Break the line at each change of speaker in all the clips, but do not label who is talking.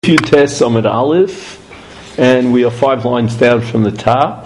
Few tests Amud Aleph, and we are 5 lines down from the top,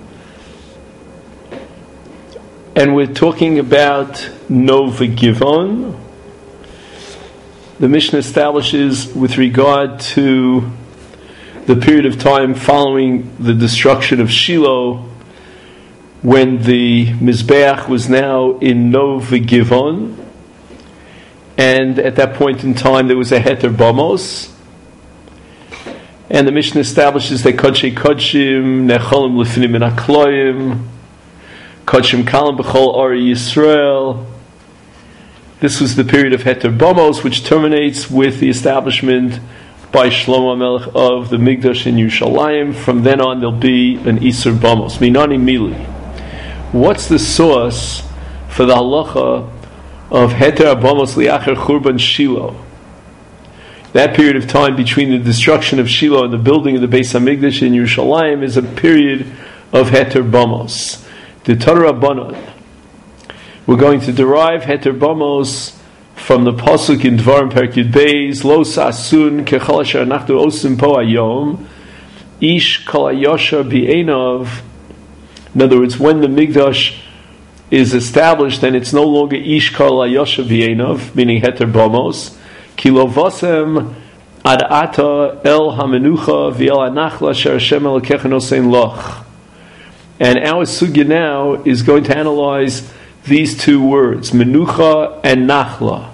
and we're talking about Nova Givon. The Mishnah establishes with regard to the period of time following the destruction of Shiloh, when the Mizbeach was now in Nova Givon, and at that point in time there was a Heter Bamos. And the Mishnah establishes that Kodshei Kodshim, Necholim Lefnim Min HaKloim, Kodshim Kalim B'chol Ori Yisrael. This was the period of Heter Bamos, which terminates with the establishment by Shlomo HaMelech of the Migdash in Yerushalayim. From then on, there'll be an Isur Bamos. Minani Mili. What's the source for the halacha of Heter Bamos Liacher Churban Shiloh? That period of time between the destruction of Shiloh and the building of the Beis HaMikdash in Yerushalayim is a period of Heter Bamos. The Torah Rabbanon. We're going to derive Heter Bamos from the pasuk in Dvarim Perek Yud Beis, Lo Sasun Kechol Asher Anachnu Osim Po Hayom, Ish Kol Hayosher B'Einav. In other words, when the Mikdash is established, then it's no longer Ish Kol Hayosher B'Einav, meaning Heter Bamos. Kilo vosem ad ata el hamenucha v'el anachla sher Hashem Elokecha nosein loch. And our sugya now is going to analyze these two words, menucha and nachla.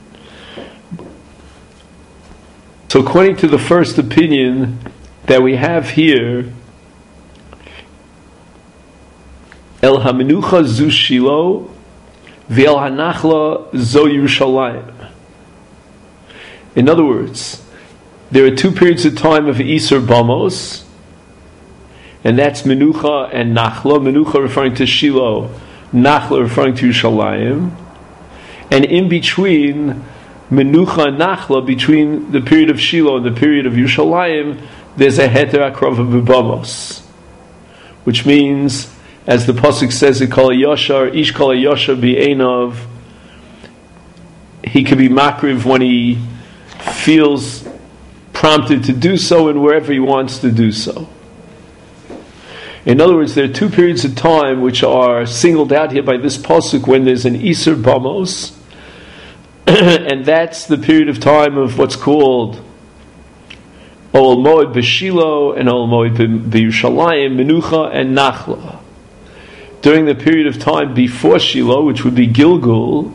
So according to the first opinion that we have here, el hamenucha zu Shiloh v'el hanachla zo Yerushalayim. In other words, there are 2 periods of time of Isur Bamos, and that's Menucha and Nachla. Menucha referring to Shiloh, Nachla referring to Yerushalayim. And in between Menucha and Nachla, between the period of Shiloh and the period of Yerushalayim, there's a Heter Akrova B'Bamos, which means, as the pasuk says, Kol HaYoshar, Ish Kol HaYoshar B'Einav, he can be makriv when he feels prompted to do so and wherever he wants to do so. In other words, there are 2 periods of time which are singled out here by this pasuk when there's an Isur Bamos, and that's the period of time of what's called Ol Moed B'Shilo and Ol Moed B'Yerushalayim, Menucha and Nachla. During the period of time before Shiloh, which would be Gilgal,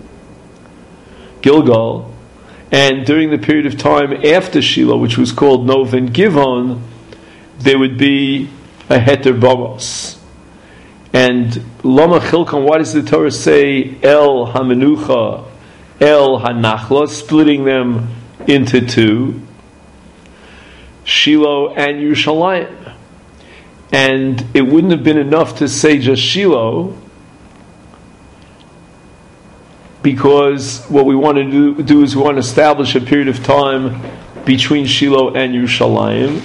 and during the period of time after Shiloh, which was called Nov and Givon, there would be a Heter Bamos. And Lama Chilkon, why does the Torah say El HaMenucha, El HaNachla, splitting them into 2, Shiloh and Yerushalayim? And it wouldn't have been enough to say just Shiloh, because what we want to do is we want to establish a period of time between Shiloh and Yerushalayim.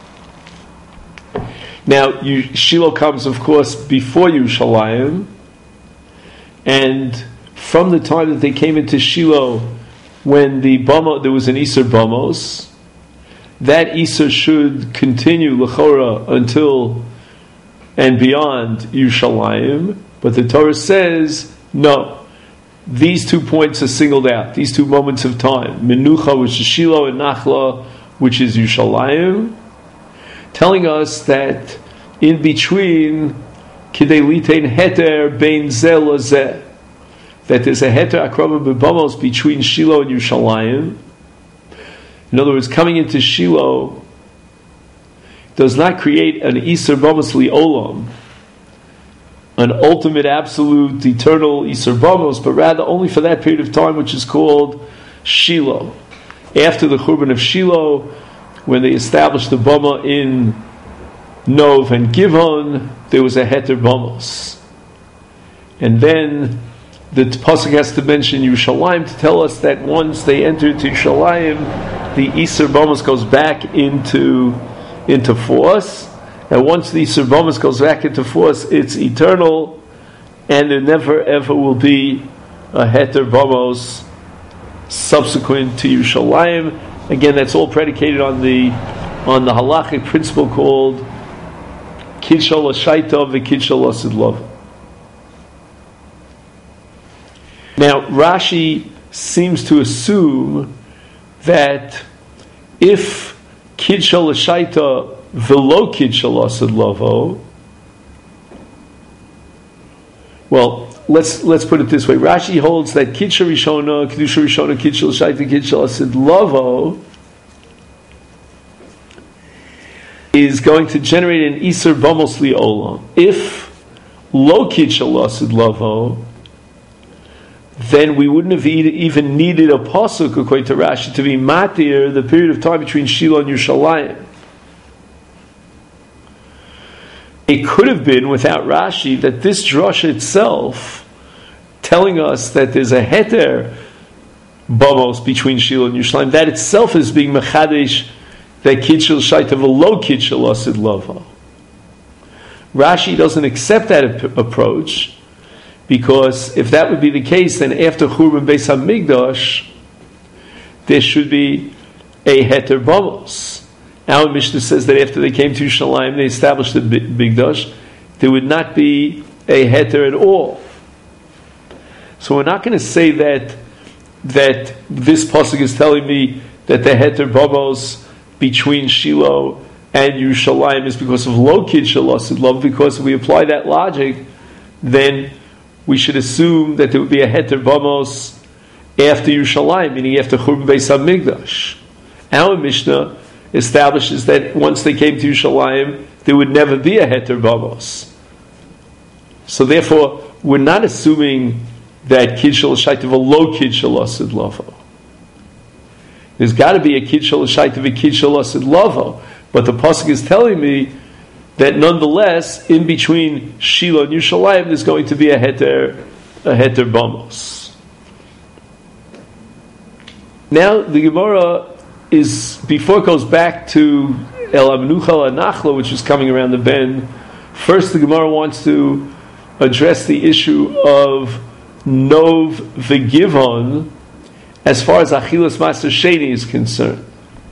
Now, Shiloh comes, of course, before Yerushalayim, and from the time that they came into Shiloh, when there was an Isur Bamos, that Isur should continue L'chora until and beyond Yerushalayim, but the Torah says, no. These 2 points are singled out, these 2 moments of time. Menucha, which is Shiloh, and Nachla, which is Yerushalayim, telling us that in between, Kidei Litein Heter Bein Zeh Lazeh, that there's a Heter Akrova B'Bamos between Shiloh and Yerushalayim. In other words, coming into Shiloh does not create an Isur Bamos Li'olam, an ultimate, absolute, eternal Isur Bamos, but rather only for that period of time which is called Shiloh. After the Churban of Shiloh, when they established the Bama in Nov and Givon, there was a Heter Bamos. And then the pasuk has to mention Yerushalayim to tell us that once they enter into Yerushalayim, the Isur Bamos goes back into force. And once the Isur Bamos goes back into force, it's eternal, and there never ever will be a Heter Bamos subsequent to Yerushalayim, Again, that's all predicated on the halachic principle called Kidshal Shaita v'Kidshal Asid Lov. Now, Rashi seems to assume that if Kidshal Shaita v'lo Kidshal Asid Lovo, well, let's put it this way. Rashi holds that Kidsha Rishona, Kedusha Rishona, Kidshal Shaita, Kidshal Asid Lovo is going to generate an Isur Bamos Li'olam. If Lo Kidshal Asid Lovo, then we wouldn't have even needed a pasuk, according to Rashi, to be matir the period of time between Shiloh and Yerushalayim. It could have been, without Rashi, that this drasha itself, telling us that there's a heter bamos between Shiloh and Yerushalayim, that itself is being mechadesh that Kidshal Shaita v'lo Kidshal Asid Lovo. Rashi doesn't accept that approach, because if that would be the case, then after Churban Beis HaMikdash, there should be a heter bamos. Our Mishnah says that after they came to Yerushalayim, they established the Mikdash, there would not be a heter at all. So we're not going to say that this pasuk is telling me that the heter bamos between Shiloh and Yerushalayim is because of Lo Kidshal Asid Lov, because if we apply that logic, then we should assume that there would be a heter bamos after Yerushalayim, meaning after Churban Beis HaMikdash. Our Mishnah establishes that once they came to Yerushalayim, there would never be a heter bamos. So therefore, we're not assuming that Kidshal Shaita v'lo Kidshal Asid Lovo. There's got to be a Kidshal Shaita v'Kidshal Asid Lovo, but the pasuk is telling me that nonetheless, in between Shiloh and Yerushalayim, there's going to be a heter bamos. Now the Gemara is, before it goes back to El Amnucha Anachla, which is coming around the bend, first the Gemara wants to address the issue of Nov v'Givon as far as Achilas Maser Sheni is concerned.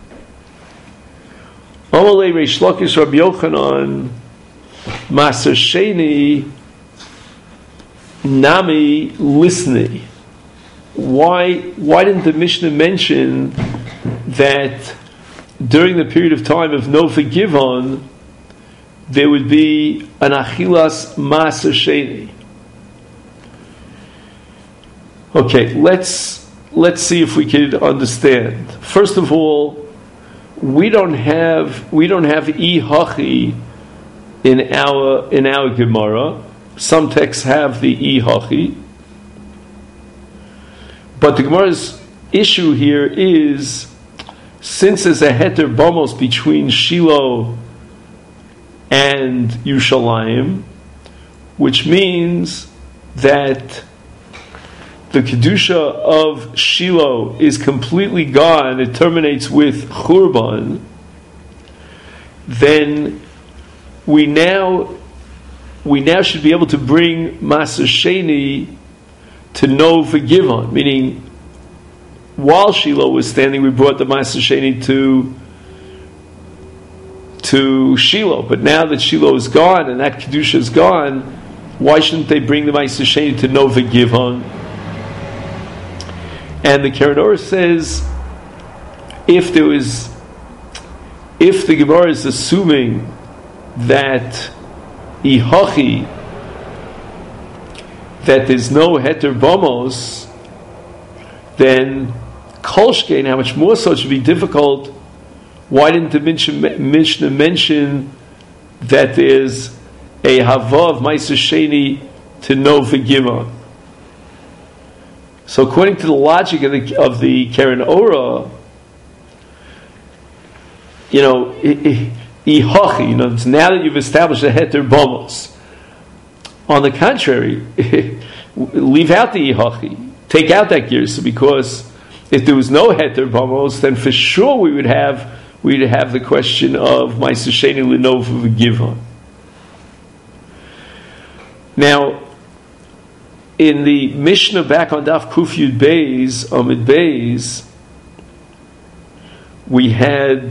Amalei Reish Lakish Rabbi Yochanan Maser Sheni Nami Lisni. Why didn't the Mishnah mention that during the period of time of Nov v'Givon there would be an Achilas Maser Sheni? Okay, let's see if we can understand. First of all, we don't have i-hachi in our Gemara. Some texts have the i-hachi, but the Gemara's issue here is, since there's a heter bamos between Shiloh and Yerushalayim, which means that the Kedusha of Shiloh is completely gone, it terminates with Churban, then we now should be able to bring Maser Sheni to Nov v'Givon, meaning while Shiloh was standing, we brought the Maser Sheni to Shiloh, but now that Shiloh is gone and that Kedusha is gone, why shouldn't they bring the Maser Sheni to Nov v'Givon? And the Keren Orah says, if the Gemara is assuming that i-hachi, that there's no heter bamos, then kolshkein, how much more so it should be difficult. Why didn't the Mishnah mention that there's a hava of Maser Sheni to Nov v'Givon? So according to the logic of the Keren Orah, i-hachi, now that you've established a heter bamos. On the contrary, leave out the i-hachi, take out that girsa, because if there was no heter bamos, then for sure we'd have the question of Maser Sheni l'Nov v'Givon. Now, in the Mishnah back on Daf Kuf Yud Beis, Amid Beis, we had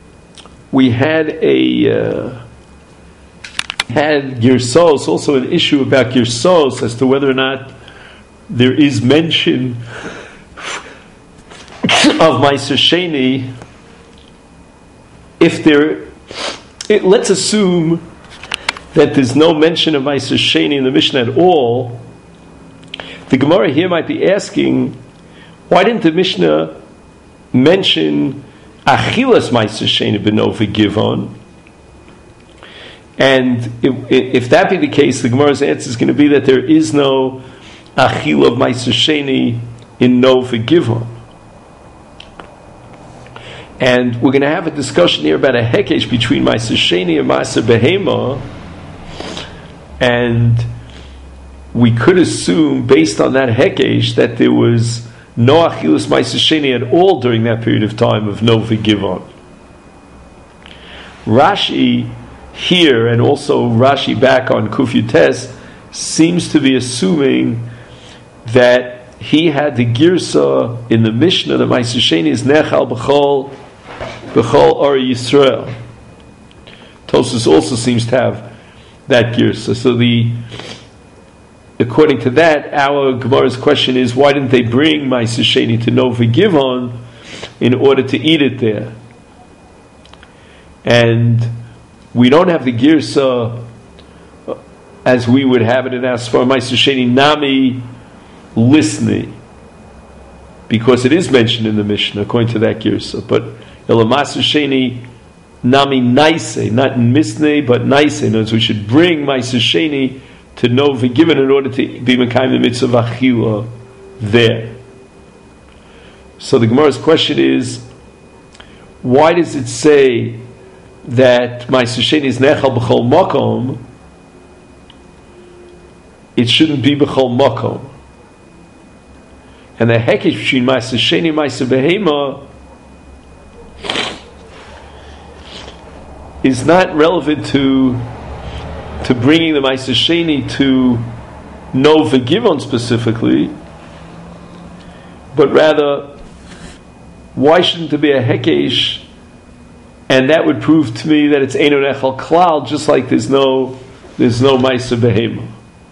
Girsos, also an issue about Girsos as to whether or not there is mention of Meiser Sheni. Let's assume that there's no mention of Meiser Sheni in the Mishnah at all. The Gemara here might be asking, why didn't the Mishnah mention Achilas Meiser Sheni B'Nova Givon? And if that be the case, the Gemara's answer is going to be that there is no Achila of Meiser Sheni in Nova Givon. And we're going to have a discussion here about a hekesh between Meiser Sheni and Meiser Behema. And we could assume, based on that hekesh, that there was no Achilus Meiser Sheni at all during that period of time of Nova Givon. Rashi here, and also Rashi back on Kuf Yutes, seems to be assuming that he had the Girsa in the Mishnah, the Meiser Sheni is Nechal B'chol Ori Yisrael. Tosfos also seems to have that Girsa. So according to that, our Gemara's question is, why didn't they bring Meiser Sheni to Nova Givon in order to eat it there? And we don't have the Girsa as we would have it in our Sfar Meiser Sheni Nami Lisni, because it is mentioned in the Mishnah according to that Girsa. But Meiser Sheni Nami Naise, not Misne but Naise. In other words, we should bring Meiser Sheni to Nova Givon in order to be Mekayim the mitzvah of Achila there. So the Gemara's question is, why does it say that Meiser Sheni is Nechal B'chol Makom? It shouldn't be B'chol Makom. And the hekesh between Meiser Sheni and Meiser Behema is not relevant to bringing the Meiser Sheni to Nova Givon specifically, but rather, why shouldn't there be a hekesh? And that would prove to me that it's Eino Nechal Klal, just like there's no Meiser Behema.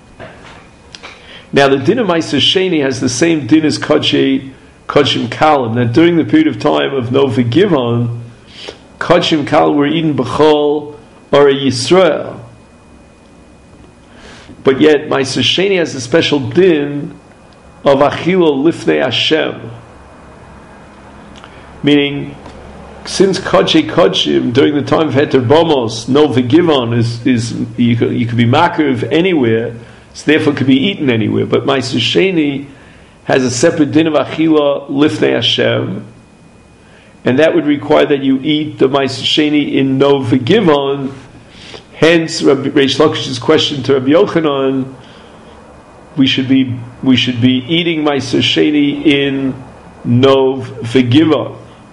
Now the din of Meiser Sheni has the same din as Kodshim Kalim, that during the period of time of Nova Givon, Kodshim Kalim were eaten B'chol Ori Yisrael. But yet Meiser Sheni has a special din of Achila Lifnei Hashem. Meaning, since Kodshim during the time of Heter Bomos, Nova Givon is you could be makriv anywhere, so therefore it could be eaten anywhere. But Meiser Sheni has a separate din of Achila Lifnei Hashem, and that would require that you eat the Meiser Sheni in Nova Givon. Hence, Reish Lakish's question to Rabbi Yochanan: we should be eating Meiser Sheni in Nova Givon.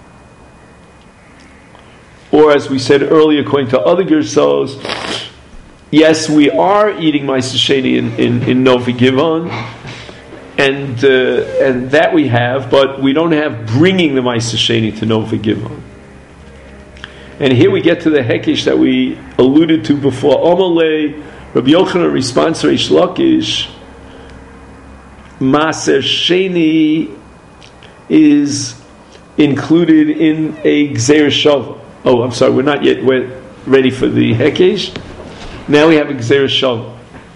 Or, as we said earlier, according to other Gersos, yes, we are eating Meiser Sheni in Nova Givon, and that we have, but we don't have bringing the Meiser Sheni to Nova Givon. And here we get to the hekesh that we alluded to before. Omalei, Rabbi Yochanan responds to Reish Lakish, Meiser Sheni is included in a Gzeir Shavah. Oh, I'm sorry, we're not yet ready for the hekesh. Now we have a Gzeir Shavah.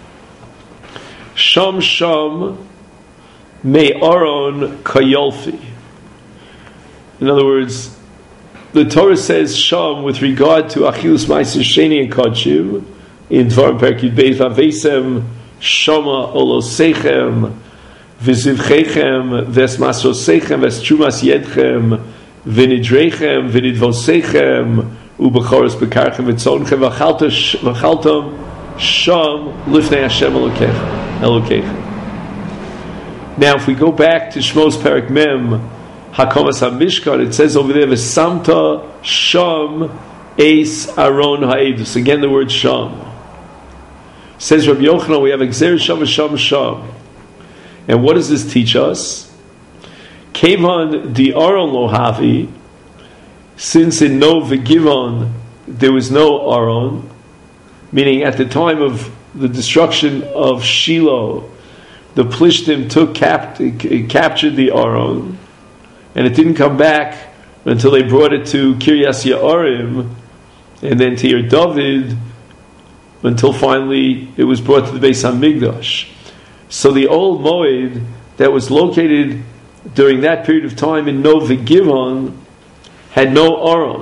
Sham Me'aron Kayolfi. In other words, the Torah says Sham with regard to Achilus Meiser Sheni and Kodshim in Dvarim Perek Yud Beis Vavesem Shama Olosechem V'zivchechem V'esmasosechem V'estrumas Yedchem V'nidrechem V'nidvosechem U'bechoros Bekarchem V'tzonchem V'chaltam Sham Lifnei Hashem Elokechem. Now if we go back to Shmos Perek Mem Hakomas HaMishkan, it says over there, V'samta Sham Eis Aron Ha'edus. Again, the word Sham. Says Rabbi Yochanan, we have Gzeir Sham. And what does this teach us? Kevan Di Aron Lo Havi, since in Nov Givon there was no Aron, meaning at the time of the destruction of Shiloh, the Plishtim captured the Aron, and it didn't come back until they brought it to Kiryas Ye'arim, and then to Yer David, until finally it was brought to the Beis HaMikdash. So the old Moed that was located during that period of time in Nov Givon had no Aron.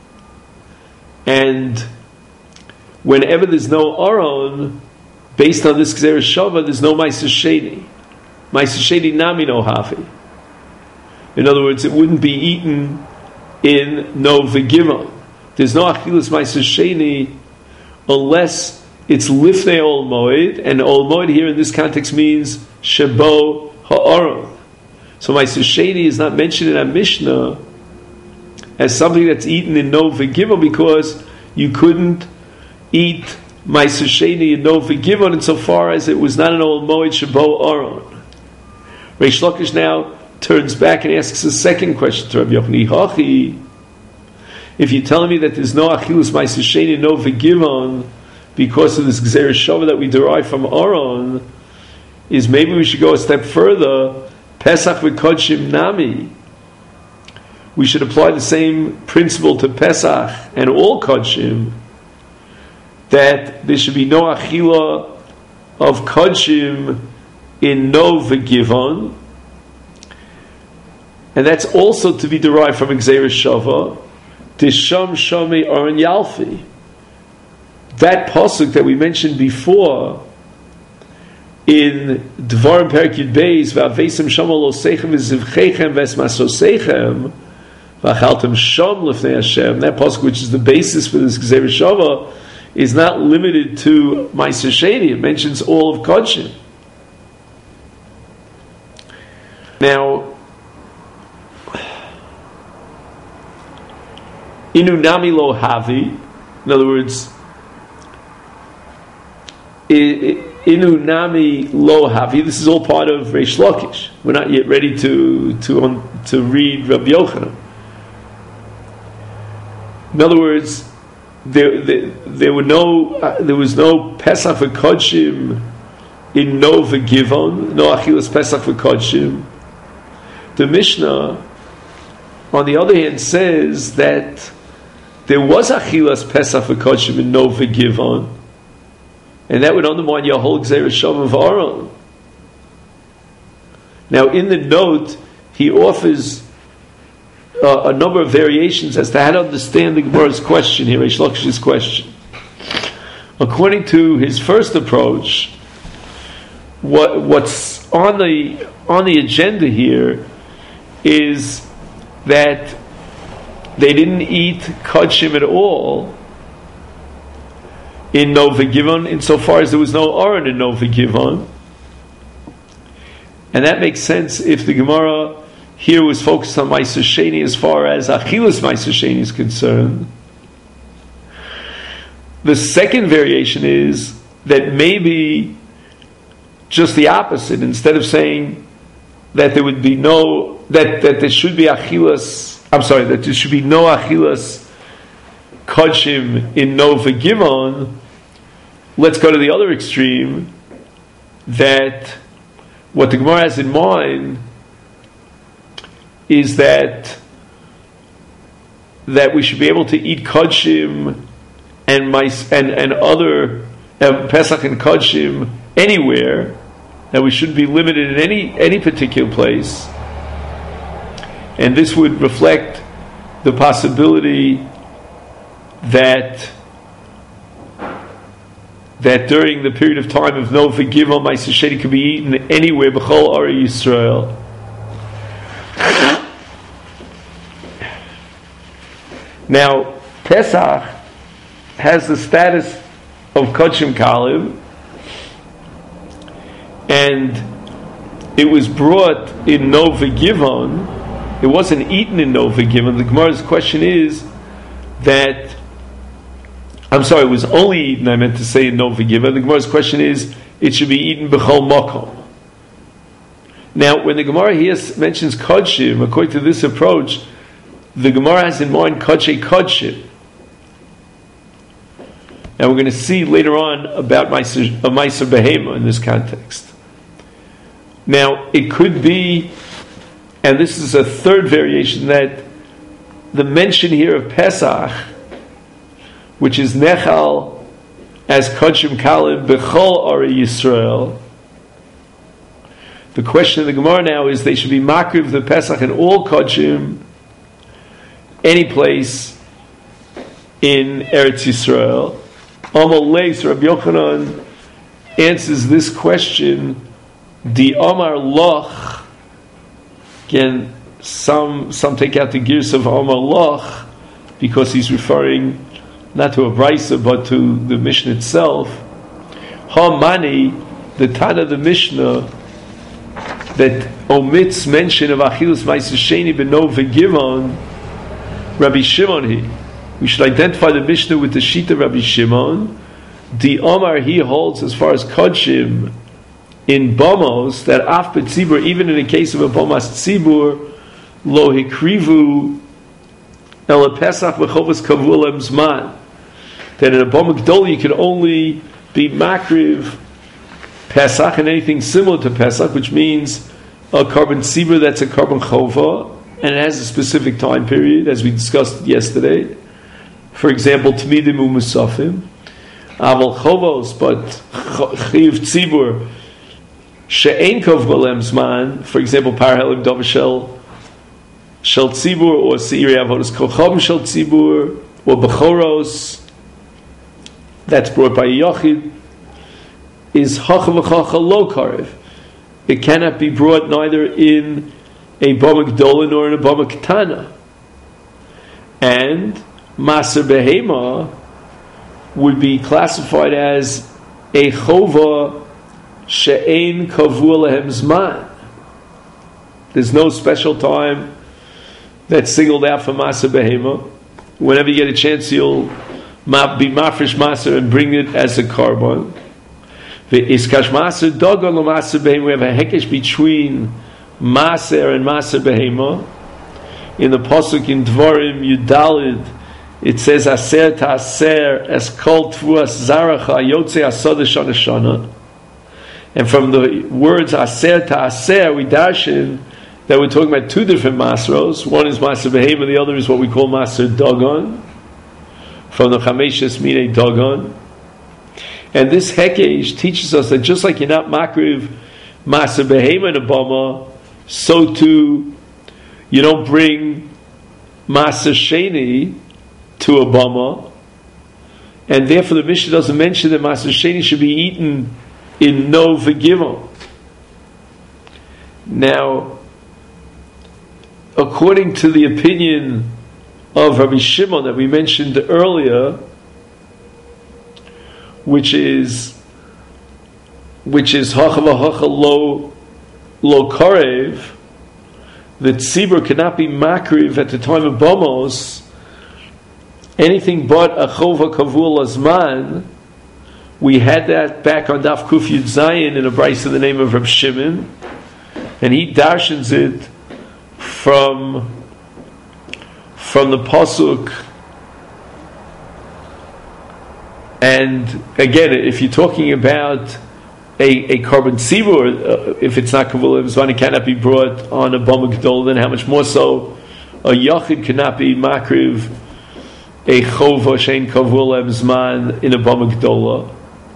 And whenever there's no Aron, based on this Gzeres Shava, there's no Ma'aser Sheni. Ma'aser Sheni nami no havi. In other words, it wouldn't be eaten in Nov Givon. There's no Achilas Ma'aser Sheni unless it's Lifnei Ol Moed, and Ol Moed here in this context means Shebo Ha'aron. So Ma'aser Sheni is not mentioned in our Mishnah as something that's eaten in Nov Givon, because you couldn't eat Ma'aser Sheni in Nov Givon insofar as it was not an Ol Moed Shebo Aron. Reish Lakish now turns back and asks a second question to Rabbi Yochanan. Hachi, if you're telling me that there's no Achilus Ma'aser Sheni in Nov Givon because of this Gzeres Shava that we derive from Aron, is maybe we should go a step further. Pesach v'Kodshim nami. We should apply the same principle to Pesach and all Kodshim, that there should be no Achila of Kodshim in Nov Givon, and that's also to be derived from Gzeres Shava. Tisham Shomei Aron Yalfi. That pasuk that we mentioned before in Dvarim Perek Yud Beis, V'avesem Shom Lo Seichem V'zivchechem V'esmasosechem V'achaltem Shom Lefnei Hashem. That pasuk, which is the basis for this Gzeres Shava, is not limited to Ma'aser Sheni. It mentions all of Kodshim. Now, Inu nami lo havi, in other words, inu nami lo havi. This is all part of Reish Lakish. We're not yet ready to read Rabbi Yochanan. In other words, there was no Pesach v'Kodshim in Nov Givon, no Achilas Pesach v'Kodshim. The Mishnah, on the other hand, says that there was Achilas Pesach v'Kodshim in Nov Givon, and that would undermine your whole Gzeres Shava of Aron. Now, in the note, he offers a number of variations as to how to understand the Gemara's question here, Reish Lakish's question. According to his first approach, what's on the agenda here is that they didn't eat Kodshim at all in Nov Givon, insofar as there was no Aron in Nov Givon. And that makes sense if the Gemara here was focused on Ma'aser Sheni as far as Achilas Ma'aser Sheni is concerned. The second variation is that maybe just the opposite. Instead of saying that there would be that there should be Achilas, that there should be no Achilas Kodshim in Nov Givon, let's go to the other extreme, that what the Gemara has in mind is that we should be able to eat Kodshim and other Pesach and Kodshim anywhere, that we shouldn't be limited in any particular place, and this would reflect the possibility that during the period of time of Nov Givon, Ma'aser Sheni could be eaten anywhere, b'chol Arei Yisrael. Now, Pesach has the status of Kodshim Kalev, and it was brought in Nov Givon. It wasn't eaten in Nov Givon. The Gemara's question is that, it was only eaten, I meant to say, in Nov Givon. The Gemara's question is, it should be eaten b'chol makom. Now, when the Gemara here mentions Kodshim, according to this approach, the Gemara has in mind Kodshe Kodshim. And we're going to see later on about Meiser Behema in this context. Now, it could be, and this is a third variation, that the mention here of Pesach, which is Nechal as Kodshim Kalim B'chol Ari Yisrael, the question of the Gemara now is they should be Makriv the Pesach in all Kodshim, any place in Eretz Yisrael. Amal Leis, Rabbi Yochanan answers this question, Di Amar Loch. Again, some take out the gears of Amar Loch because he's referring not to a Brisa but to the Mishnah itself. Ha Mani, the Tana of the Mishnah that omits mention of Achilus Ma'aser Sheni B'no V'Givon, Rabbi Shimon he. We should identify the Mishnah with the Shita Rabbi Shimon. The Omar he holds as far as Kodshim in Bomos that Af B'Tzibur, even in the case of a Bomas Tzibur, Lo Hikrivu El Pesach V'Chovas Kavulem Zman, that in a Boma Gdol you can only be Makriv Pesach and anything similar to Pesach, which means a Karban Tzibur that's a Karban Chova, and it has a specific time period, as we discussed yesterday. For example, Tmidim Umusafim, Aval Chovos, but Chiv Tzibur, She'ein Kov Golem Zman, for example, Parhelim Dovashel Shel Tzibur, or Seiri Avodas Kochom Shel Tzibur, or Bechoros, that's brought by Yochid, is Chachav V'Chacha Lo Karev. It cannot be brought neither in a Bama Gdola nor in a Bama Ketana. And Maser Behema would be classified as a Chova She'ein Kavua Lehem Zman. There's no special time that's singled out for Maser Behema. Whenever you get a chance, you'll be Mafresh Maser and bring it as a Karban. Iskash Maser Dogon Lo Maser Behema. We have a hekesh between Maser and Maser Behema. In the Pasuk in Dvarim Yudalid, it says Aser Ta'aser Es Kol Tvuas Zaracha Yotze Asoda Shana Shana. And from the words Aser Ta'aser, we darshan that we're talking about two different Masros. One is Maser Behema, the other is what we call Maser Dogon, from the Chameshes Minei Dogon. And this Hekesh teaches us that just like you're not Makriv Maser Behema in a Bama, so too you don't bring Maser Sheni to a Bama, and therefore the Mishnah doesn't mention that Maser Sheni should be eaten in no V'Givon. Now, according to the opinion of Rabbi Shimon that we mentioned earlier, which is Hachava Lo Karev, that Tzibur cannot be Makriv at the time of Bomos, anything but a Chova Kavul Azman. We had that back on Daf Kuf Yud Zayin in a Brisa in the name of Reb Shimon, and he darshans it from the Pasuk. And again, if you're talking about a Karban Tzibur, if it's not Kavul Zman, it cannot be brought on a Bama Gdol, then how much more so a Yachid cannot be Makriv a Chova Shein Kavul Zman in a Bama Gdola.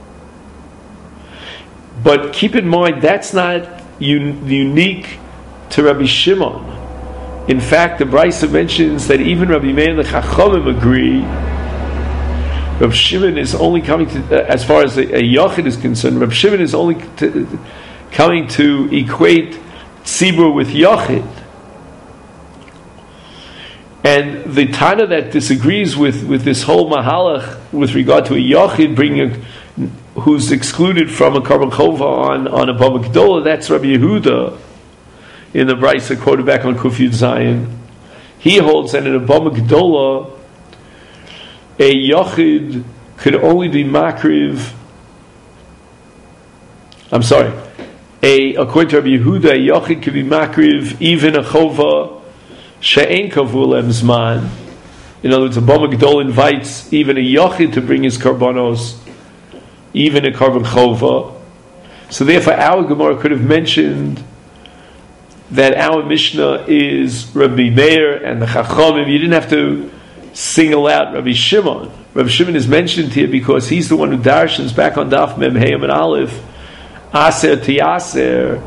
But keep in mind, that's not unique to Rabbi Shimon. In fact, the Brisa mentions that even Rabbi Meir and the Chachamim agree. Rabbi Shimon is only coming to, as far as a Yachid is concerned, Rabbi Shimon is only coming to equate Tzibur with Yachid. And the Tana that disagrees with this whole Mahalach with regard to a Yachid who's excluded from a Karban Chova on a Bama Gdola, that's Rabbi Yehuda in the Brisa quoted back on Kuf Yud Zayin. He holds that in a Bama Gdola, a Yachid could only be Makriv. According to Rabbi Yehuda, a Yachid could be Makriv even a Chova she'ein kavulem zman. In other words, a Bama Gedol invites even a Yochid to bring his karbanos, even a karban chova. So therefore, our Gemara could have mentioned that our Mishnah is Rabbi Meir and the Chachamim. You didn't have to single out Rabbi Shimon. Rabbi Shimon is mentioned here because he's the one who darshans back on Daf Mem Hey and Aleph, Aser Tiaser,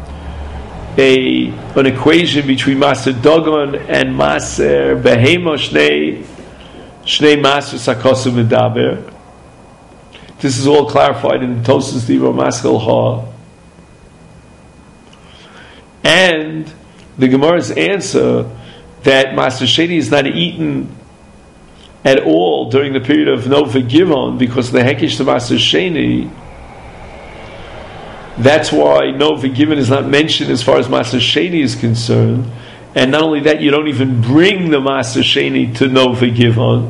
an equation between Maser Dogon and Maser Behema Shnei Maser Sakosu Medaber. This is all clarified in the Tosas Diva Maskal Ha. And the Gemara's answer that Maser Sheni is not eaten at all during the period of no V'givon because of the Hekesh to Maser Sheni. That's why no V'givon is not mentioned as far as Maser Sheni is concerned. And not only that, you don't even bring the Maser Sheni to no V'givon.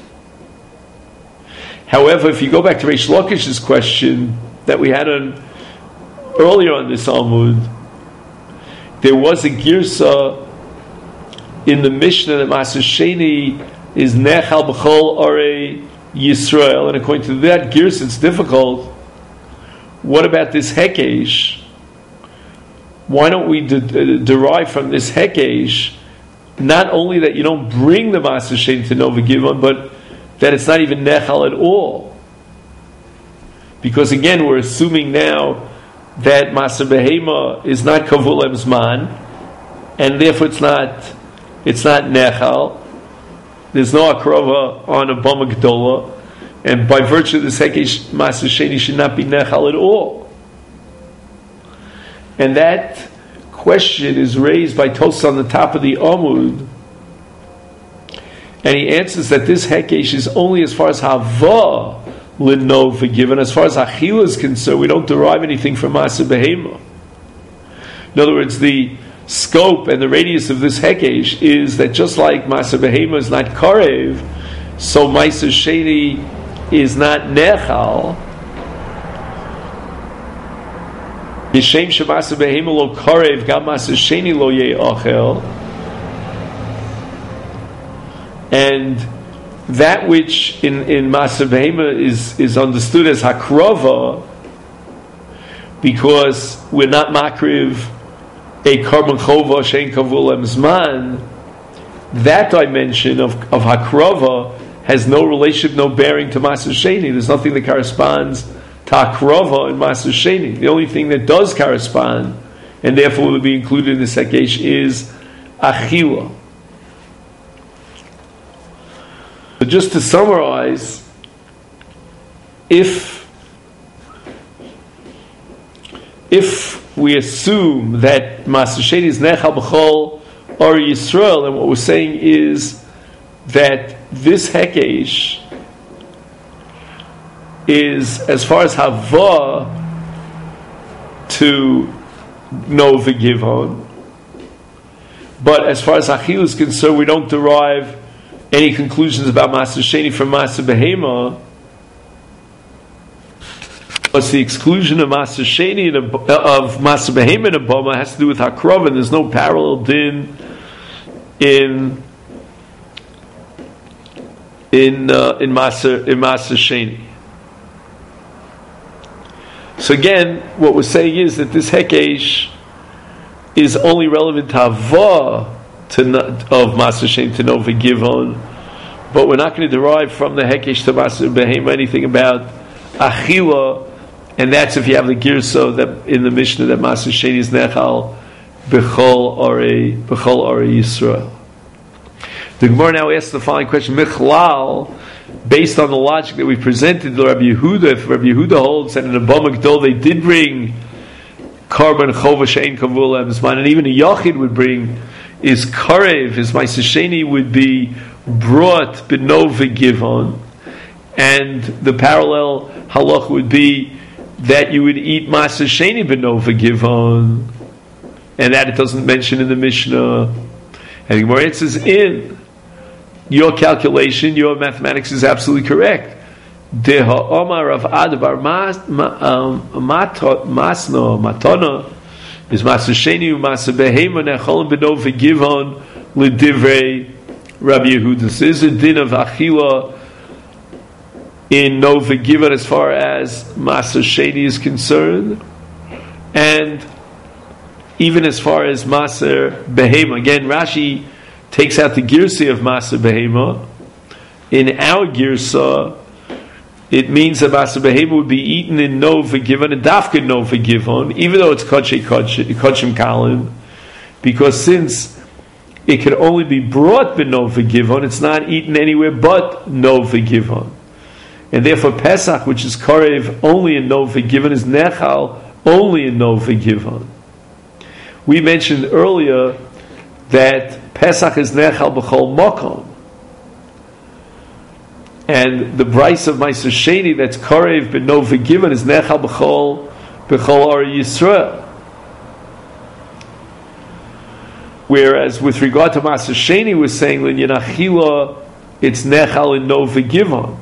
However, if you go back to Reish Lakish's question that we had earlier on this Amud, there was a girsa in the Mishnah that Maser Sheni is Nechal B'chol Orei Yisrael, and according to that girsa, it's difficult. What about this Hekesh? Why don't we derive from this Hekesh not only that you don't bring the Maser Sheni to no V'givon, but that it's not even Nechal at all? Because again, we're assuming now that Maser Behema is not Kavulem Zman, and therefore it's not Nechal. There's no Akrova on a Bama Gdola, and by virtue of this Hekesh, Maser Sheni should not be Nechal at all. And that question is raised by Tosas on the top of the Amud, and he answers that this Hekesh is only as far as Hava Lino V'givon. As far as Achila is concerned, we don't derive anything from Maser Behema. In other words, the scope and the radius of this Hekesh is that just like Maser Behema is not Karev, so Maser Sheni is not Nechal. Yishem Shemaser Behema lo Karev, Gam Maser Sheni lo Ye'achel. And that which in Maser Behema is understood as Hakrova, because we're not Makriv a Karban Chova Shein Kavulem Zman, that dimension of Hakrova has no relationship, no bearing to Maser Sheni. There's nothing that corresponds to Hakrova in Maser Sheni. The only thing that does correspond, and therefore will be included in the Hekesh, is Achila. But just to summarize, if we assume that Maser Sheni is Nechal B'chol or Yisrael, and what we're saying is that this Hekesh is as far as Hava to no V'givon, but as far as Achil is concerned, we don't derive any conclusions about Maser Sheni from Maser Behema. But the exclusion of Maser Sheni of Maser Behema in a Bama has to do with Hakrov, and there's no parallel din in Maser Sheni. So again, what we're saying is that this Hekesh is only relevant to Hava of Maser Sheni to no V'givon, but we're not going to derive from the Hekesh to Maser Behema anything about Achila, and that's if you have the Girsa that in the Mishnah that Maser Sheni is Nechal B'chol Orei Yisrael. The Gemara now asks the following question: Michlal, based on the logic that we presented to Rabbi Yehuda, if Rabbi Yehuda holds that in the Bama Gdol they did bring Karban Chova Shein Kavulem Zman, and even a Yachid would bring is Karev, his Maser Sheni would be brought B'no V'givon, and the parallel halach would be that you would eat Maser Sheni B'no V'givon, and that it doesn't mention in the Mishnah. And the Gemara says, in your calculation, your mathematics is absolutely correct. Deha Omar of Adbar Matana is Maser Sheni Maser Behema Necholim B'no V'givon L'divrei Rabbi Yehuda. This is a din of achila in no v'givan as far as Maser Sheni is concerned, and even as far as Maser Behema. Again, Rashi takes out the girsa of Maser Behema. In our girsa, it means that Maser Behema would be eaten in no v'givan, and dafka no v'givan, even though it's kachim kalim, because since it can only be brought by no v'givan, it's not eaten anywhere but no v'givan. And therefore Pesach, which is karev only in no v'givan, is nechal only in no v'givan. We mentioned earlier that Pesach is nechal b'chol makom, and the Bryce of Meiser Sheni that's karev b'no v'givan is nechal b'chol Ar Yisrael. Whereas with regard to Maser Sheni, we're saying Linyan Achila, it's nechal in no v'givan.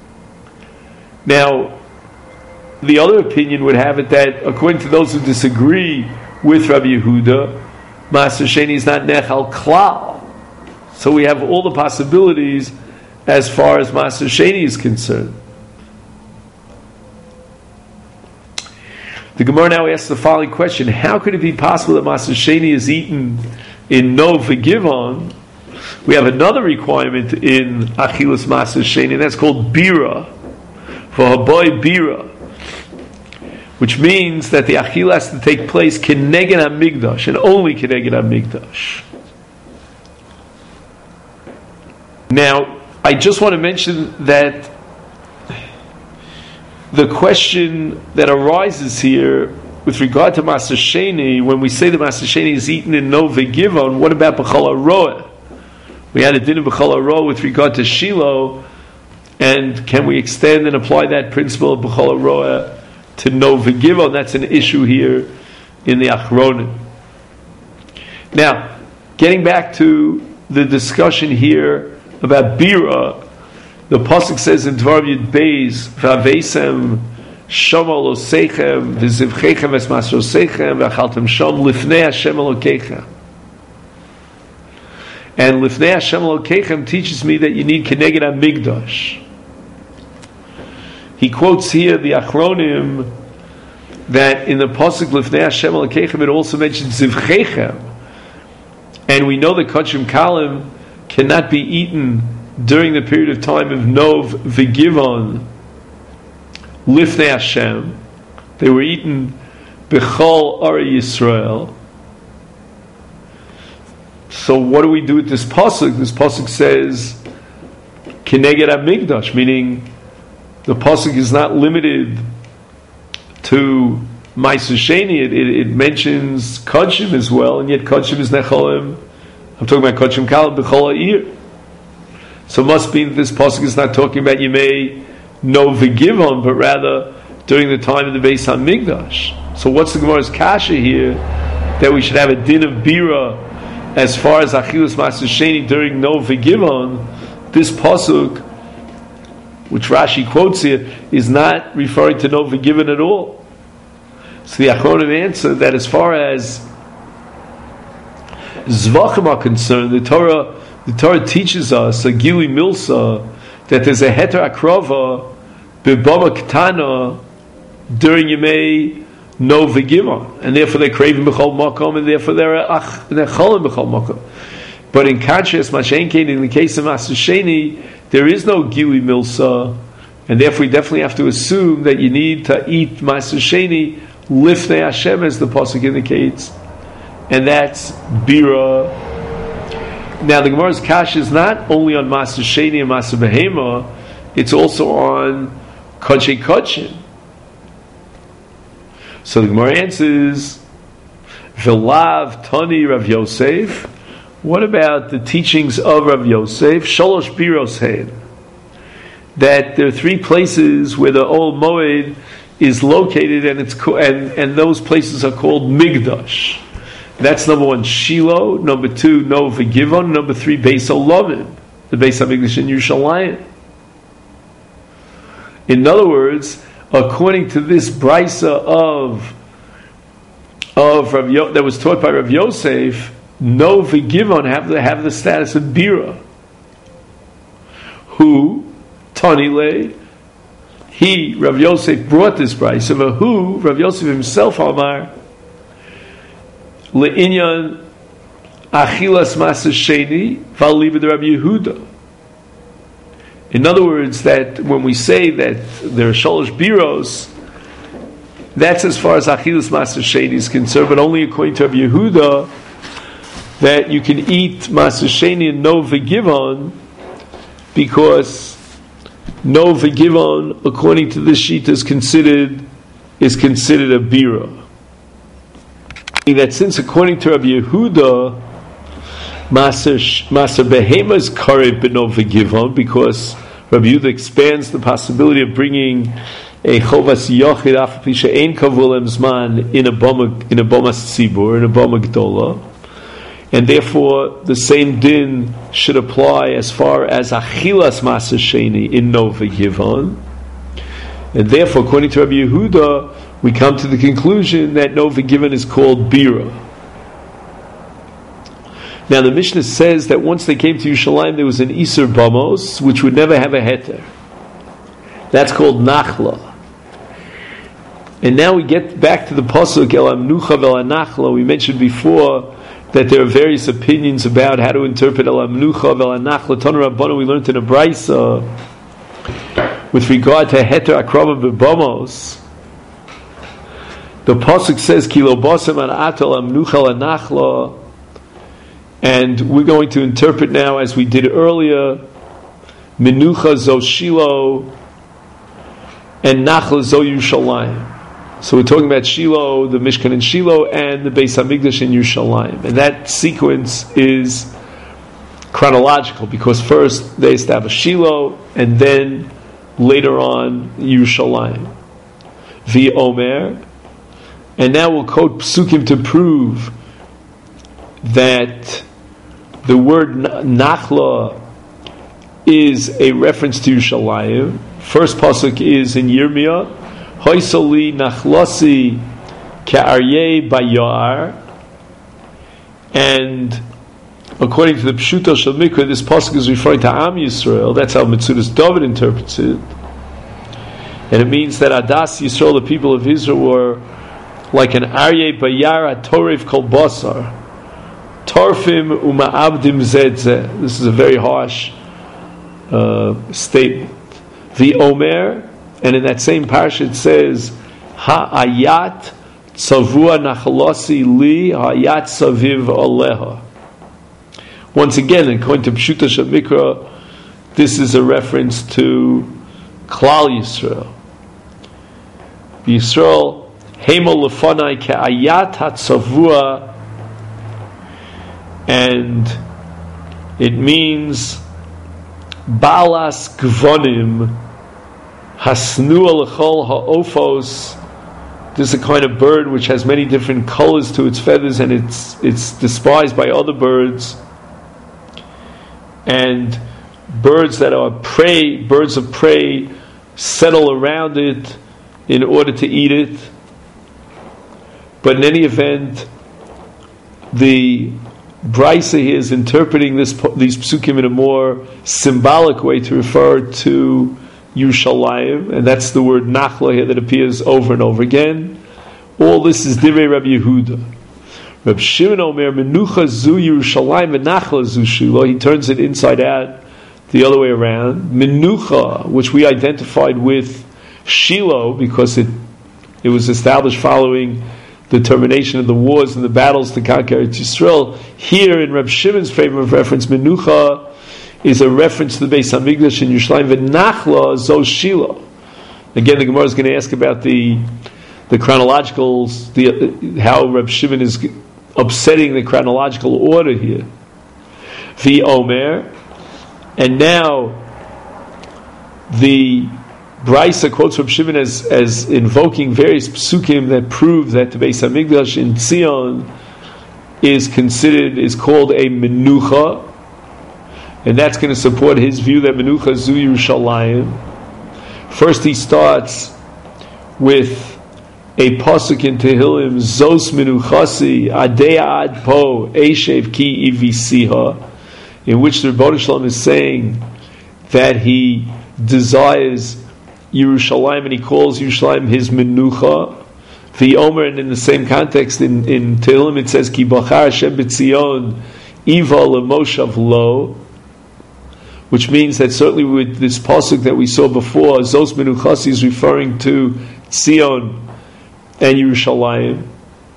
Now, the other opinion would have it that, according to those who disagree with Rabbi Yehuda, Maser Sheni is not nechal klal. So we have all the possibilities as far as Maser Sheni is concerned. The Gemara now asks the following question: how could it be possible that Maser Sheni is eaten in no v'givon? We have another requirement in Achilas Maser Sheni, and that's called bira, for haboy bira, which means that the Achila has to take place keneged hamigdash, and only keneged hamigdash. Now, I just want to mention that the question that arises here with regard to Maser Sheni, when we say the Maser Sheni is eaten in no v'givon, what about B'chol HaRoeh? We had a din of B'chol HaRoeh with regard to Shiloh, and can we extend and apply that principle of B'chol HaRoeh to no v'givon? That's an issue here in the Achronim. Now, getting back to the discussion here about Bira, the Pasuk says in Dvar Yud Beis, V'avesem Shomal Osechem V'zivchechem Es Masrosechem V'achaltem Shom Lifnei Hashem Elokeichem. And Lifnei Hashem Elokeichem teaches me that you need Keneged HaMigdash. He quotes here the Achronim that in the Pasuk Lifnei Hashem Elokeichem it also mentions Zivchechem, and we know that Kachim Kalim cannot be eaten during the period of time of Nov V'Givon Lifnei Hashem. They were eaten B'chol Ar Yisrael. So what do we do with this pasuk? This pasuk says Keneged HaMigdash, meaning the pasuk is not limited to Ma'aser Sheni. It mentions Kodshim as well, and yet Kodshim is Necholim. I'm talking about Kodshim Kalim B'chol Ha'ir. So it must be that this pasuk is not talking about Yemei no v'givon, but rather during the time of the Beis HaMikdash. So what's the Gemara's kasha here that we should have a din of bira as far as Achilus Maser Sheni during no v'givon? This pasuk, which Rashi quotes here, is not referring to no v'givon at all. So the Achronim answer that as far as Zvachim are concerned, the Torah teaches us, a Gili Milsa, that there's a Heter Akrova B'Bama Ketana during Yemei no v'givon, and therefore they're craving b'chol makom, and therefore they're cholim b'chol makom. But in contrast, Mashenkein, in the case of Maser Sheni, there is no Gili Milsa, and therefore we definitely have to assume that you need to eat Maser Sheni Lifnei Hashem, as the pasuk indicates, and that's bira. Now the Gemara's kash is not only on Maser Sheni and Maser Behema, it's also on Kodshei Kodshin. So the Gemara answers, V'lav Tani Rav Yosef. What about the teachings of Rav Yosef? Sholosh Biros Hein. That there are three places where the Ol Moed is located, and those places are called Migdash. That's number one, Shiloh. Number two, No V'Givon. Number three, Beis Olovim, the Beis HaMikdash in Yerushalayim. In other words, according to this brisa of that was taught by Rav Yosef, no v'givon have the status of bira. Who Tanile? He, Rav Yosef, brought this price. Of who Rav Yosef himself Amar le'inyan achilas masa sheni v'aliva de Rabbi Yehuda. In other words, that when we say that there are sholosh biros, that's as far as achilas masa sheni is concerned, but only according to Rabbi Yehuda that you can eat masa sheni and no v'givon, because no v'givon, according to this sheet, is considered a bira. That since according to Rabbi Yehuda, Maser Behema is karev but no v'givon, because Rabbi Yehuda expands the possibility of bringing a chovas yochid af pisha ein kavulem zman in a boma tzibur, in a boma gdola, and therefore the same din should apply as far as achilas maser sheni in no v'givon, and therefore according to Rabbi Yehuda we come to the conclusion that no v'givon is called bira. Now the Mishnah says that once they came to Yerushalayim there was an Isur Bamos which would never have a heter. That's called Nachla. And now we get back to the Pasuk El Amnucha Vel Nachla. We mentioned before that there are various opinions about how to interpret El Amnucha Vel Nachla. Tanu Rabbanu, we learned in a Brisa with regard to heter akrama b'bamos. The Pasuk says Kilo Bosem An Atel Amnucha Nachla. And we're going to interpret now, as we did earlier, Menucha Zo Shiloh and Nachla Zo Yerushalayim. So we're talking about Shiloh, the Mishkan in Shiloh, and the Beis Hamikdash in Yerushalayim. And that sequence is chronological, because first they establish Shiloh, and then later on Yerushalayim. V'omer. And now we'll quote Psukim to prove that the word Nachla is a reference to Yerushalayim. First pasuk is in Yirmiyah, Hoysoli Nachlasi Ka'aryeh Bayar, and according to the Pshuto Shel Mikra, this pasuk is referring to Am Yisrael. That's how Metzudas David interprets it, and it means that Adas Yisrael, the people of Israel, were like an Aryeh Bayar Torev Kol Basar. Torfim uma'abdim zedze. This is a very harsh statement. The Omer, and in that same parsha it says, Ha'ayat tzavua nachalosi li ha'ayat saviv aleha. Once again, according to Pshuta Shel Mikra, this is a reference to Klal Yisrael. Yisrael, Heimo lefanai ke'ayat ha'tzavua, and it means balas gvonim hasnua lechol ha'ofos. This is a kind of bird which has many different colors to its feathers, and it's despised by other birds. And birds that are prey, birds of prey, settle around it in order to eat it. But in any event, the Brisa here is interpreting these psukim in a more symbolic way to refer to Yerushalayim, and that's the word Nachla here that appears over and over again. All this is Divrei Rabbi Yehuda. Reb Shimon Omer Menucha Zu Yerushalayim and Nachla Zu Shiloh. He turns it inside out, the other way around. Menucha, which we identified with Shiloh because it was established following the termination of the wars and the battles to conquer Yisrael. Here in Reb Shimon's frame of reference, Menucha is a reference to the Beis Hamikdash in Yerushalayim. V'Nachla Zo Shiloh. Again, the Gemara is going to ask about the chronologicals, how Reb Shimon is upsetting the chronological order here. The Omer, and now the Brisa quotes Reb Shimon as invoking various psukim that prove that the Beis Hamikdash in Zion is called a menucha, and that's going to support his view that menucha zu Yerushalayim. First, he starts with a pasuk in Tehillim, Zos Menuchasi Adei Ad Po Eshev Ki Ivisiha, in which the Rebbeinu Shalom is saying that he desires Yerushalayim and he calls Yerushalayim his Menucha. The Omer, and in the same context in Tehillim it says Ki Bachar Hashem B'Tzion Iva L'Moshav Lo, which means that certainly with this pasuk that we saw before, Zos Menuchasi is referring to Tzion and Yerushalayim.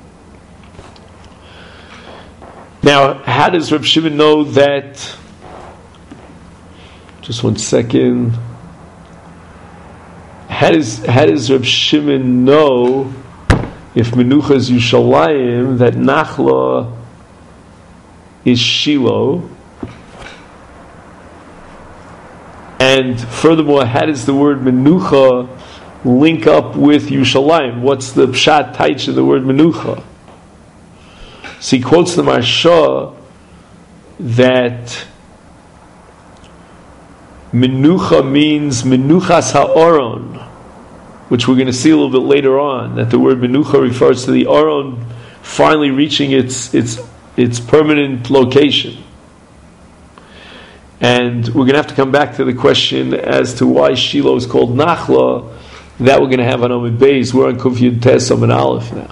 Now, how does Reb Shimon know that? Just 1 second. How does Reb Shimon know if Menucha is Yerushalayim that Nachla is Shiloh? And furthermore, how does the word Menucha link up with Yerushalayim? What's the pshat taich of the word Menucha? So he quotes the Maharsha that Menucha means Menuchas Ha'oron, which we're going to see a little bit later on, that the word Menucha refers to the Oron finally reaching its permanent location. And we're going to have to come back to the question as to why Shiloh is called Nachla. That we're going to have on Amud Beis. We're on Kuf Yud Tes Amud Aleph now.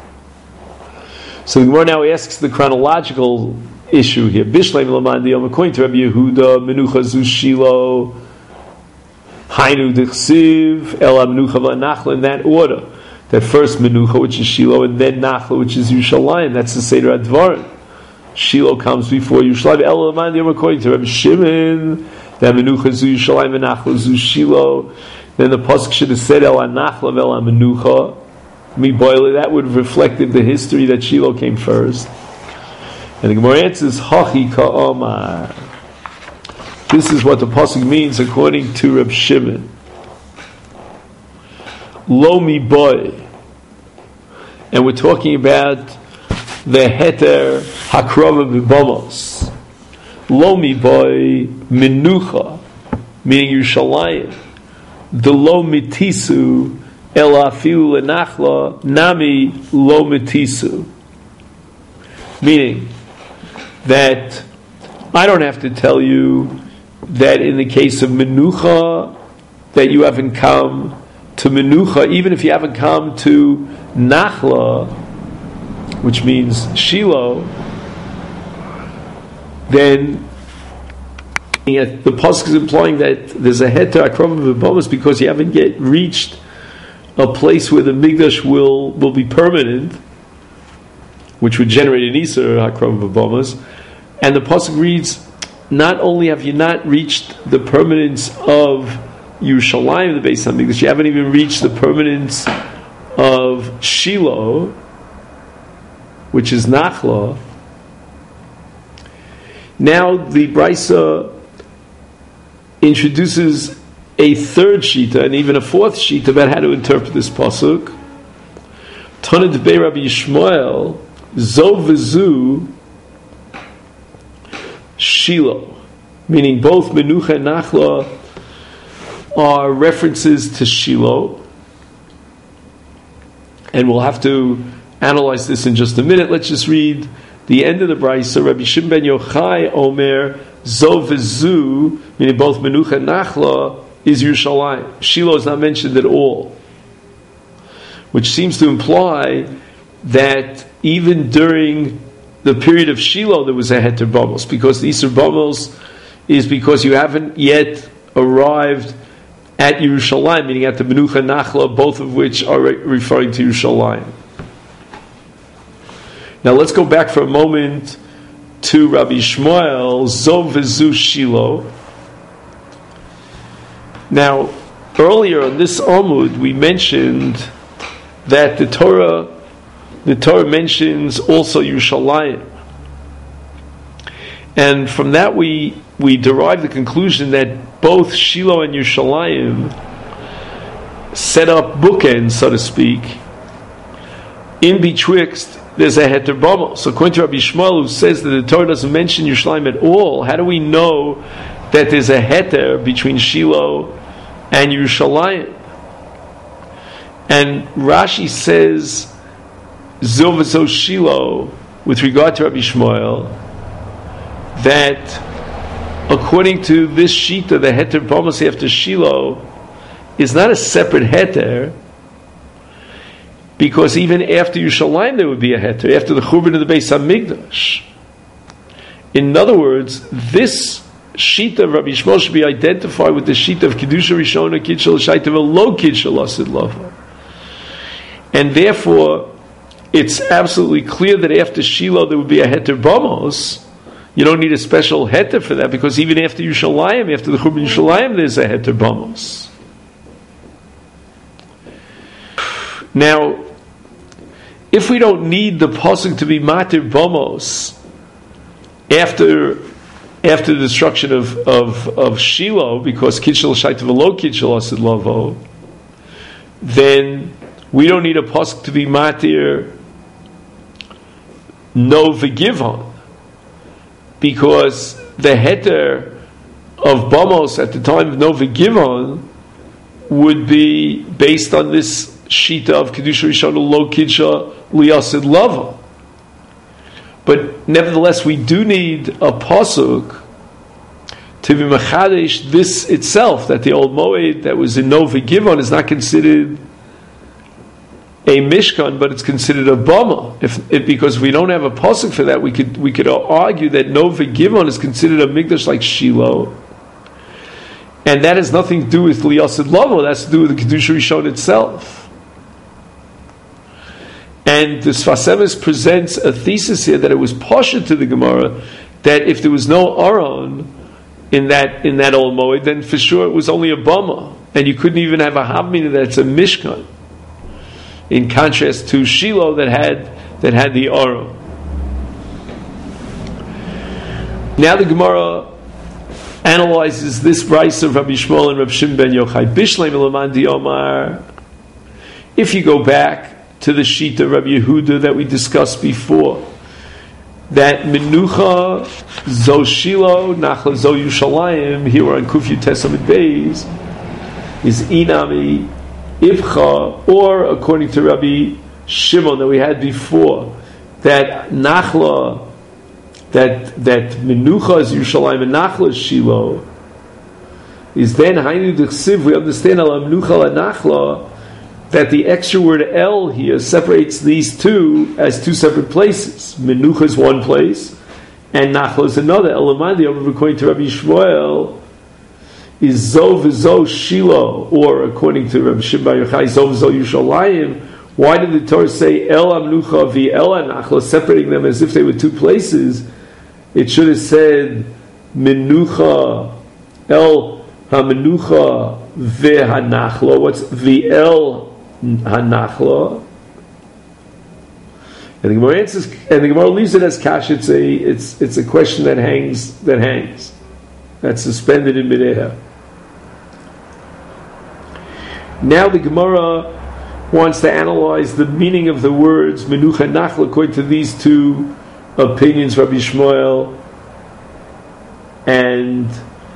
So the Gemara now asks the chronological issue here. Bishleim Laman Diyom, according to Rabbi Yehuda, Menucha Zu Shiloh, Hainu Dichsiv, Ela Menucha V'Nachla, in that order. That first Menucha, which is Shiloh, and then Nachla, which is Yerushalayim. That's the Seder Advarim. Shiloh comes before Yerushalayim. Ela Laman Diyom, according to Rabbi Shimon, that Menucha Zu Yerushalayim and Nachla Zu Shiloh. Then the pasuk should have said Ela Nachla V'Ela Menucha. That would have reflected the history that Shiloh came first. And the Gemara answers, Hachi Ka'omar. This is what the pasuk means according to Reb Shimon. Lo mi boy. And we're talking about the heter hakrova b'bamos. Lo mi boy menucha, meaning Yerushalayim. The lo mitisu ela afilu lenachla nami lo mitisu. Meaning that I don't have to tell you that in the case of Menucha that you haven't come to Menucha, even if you haven't come to Nachla, which means Shiloh, then the pasuk is implying that there's a heter akrova v'bomas because you haven't yet reached a place where the Mikdash will be permanent, which would generate an Isser hakrova v'bomas. And the pasuk reads, not only have you not reached the permanence of Yerushalayim, the Beis HaMikdash, you haven't even reached the permanence of Shiloh, which is Nachla. Now the Brisa introduces a third shita and even a fourth shita about how to interpret this pasuk. Tana Debei Rabbi Yishmael Zo v'zu Shiloh, meaning both Menucha and Nachla are references to Shiloh, and we'll have to analyze this in just a minute. Let's just read the end of the Brisa. Rabbi Shimon ben Yochai Omer Zo v'zu, meaning both Menucha and Nachla, is Yerushalayim. Shiloh is not mentioned at all, which seems to imply that even during the period of Shiloh there was a heter bamos, because the Isser bamos is because you haven't yet arrived at Yerushalayim, meaning at the Menucha and Nachla, both of which are referring to Yerushalayim. Now let's go back for a moment to Rabbi Yishmael Zo v'zu Shiloh. Now, earlier on this Amud, we mentioned that the Torah mentions also Yerushalayim, and from that we derive the conclusion that both Shiloh and Yerushalayim set up bookends, so to speak. In betwixt, there's a heter bamos. So according to Rabbi Yishmael, who says that the Torah doesn't mention Yerushalayim at all, how do we know that there's a heter between Shiloh and Yerushalayim? And Rashi says, Zov v'zo Shiloh, with regard to Rabbi Shmuel, that according to this shita, the heter bamos after Shiloh is not a separate heter, because even after Yerushalayim there would be a heter, after the Churban of the Beis HaMikdash. In other words, this shita of Rabbi Shmuel should be identified with the shita of Kedusha Rishona Kitshel Shaita V'lo Kitshel Asid Lava. And therefore, it's absolutely clear that after Shiloh there would be a heter bamos. You don't need a special heter for that, because even after Yerushalayim, after the Churban Yerushalayim, there's a heter bamos. Now, if we don't need the pasuk to be matir bamos after the destruction of Shiloh, because Kitshel Shaita V'lo Kitshel Asid Lavo, then we don't need a pasuk to be matir no v'givon, because the heter of bamos at the time of no v'givon would be based on this shita of Kedusha Rishona Lo Kidsha Liyasid Lava. But nevertheless, we do need a pasuk to be mechadesh this itself, that the old moed that was in no v'givon is not considered a mishkan, but it's considered a bama. Because we don't have a pasuk for that, we could argue that no v'givon is considered a mikdash like Shiloh, and that has nothing to do with liyasid lavo. That's to do with the kedusha rishon itself. And the Sfas Emes presents a thesis here that it was pasha to the Gemara that if there was no aron in that old moed, then for sure it was only a bama, and you couldn't even have a havmina that it's a mishkan. In contrast to Shiloh that had the aron. Now the Gemara analyzes this brayso of Rabbi Shmuel and Rabbi Shimon ben Yochai. Bishleim Elaman di Omar. If you go back to the sheet of Rabbi Yehuda that we discussed before, that Menucha Zo Shiloh Nachla Zo Yushalayim, here we're on Kuf Yutes Amud Beis, is Inami Ivcha, or according to Rabbi Shimon that we had before, that Nachla, that Menucha is Yerushalayim and Nachla is Shiloh, is then Hainu D'chsiv. We understand Al Menucha La Nachla that the extra word El here separates these two as two separate places. Menucha is one place, and Nachla is another. Elamadi, according to Rabbi Shmuel, is Zo v'Zo Shiloh, or according to Rabbi Shimon bar Yochai, Zo v'Zo Yushalayim. Why did the Torah say El Amnucha v'El Nachla, separating them as if they were two places? It should have said Menucha El HaMenucha v'Hanachla. What's v'El Hanachla? And the Gemara answers, and the Gemara leaves it as kash. It's a question that hangs, that's suspended in midair. Now the Gemara wants to analyze the meaning of the words Menucha Nachla according to these two opinions, Rabbi Shmuel and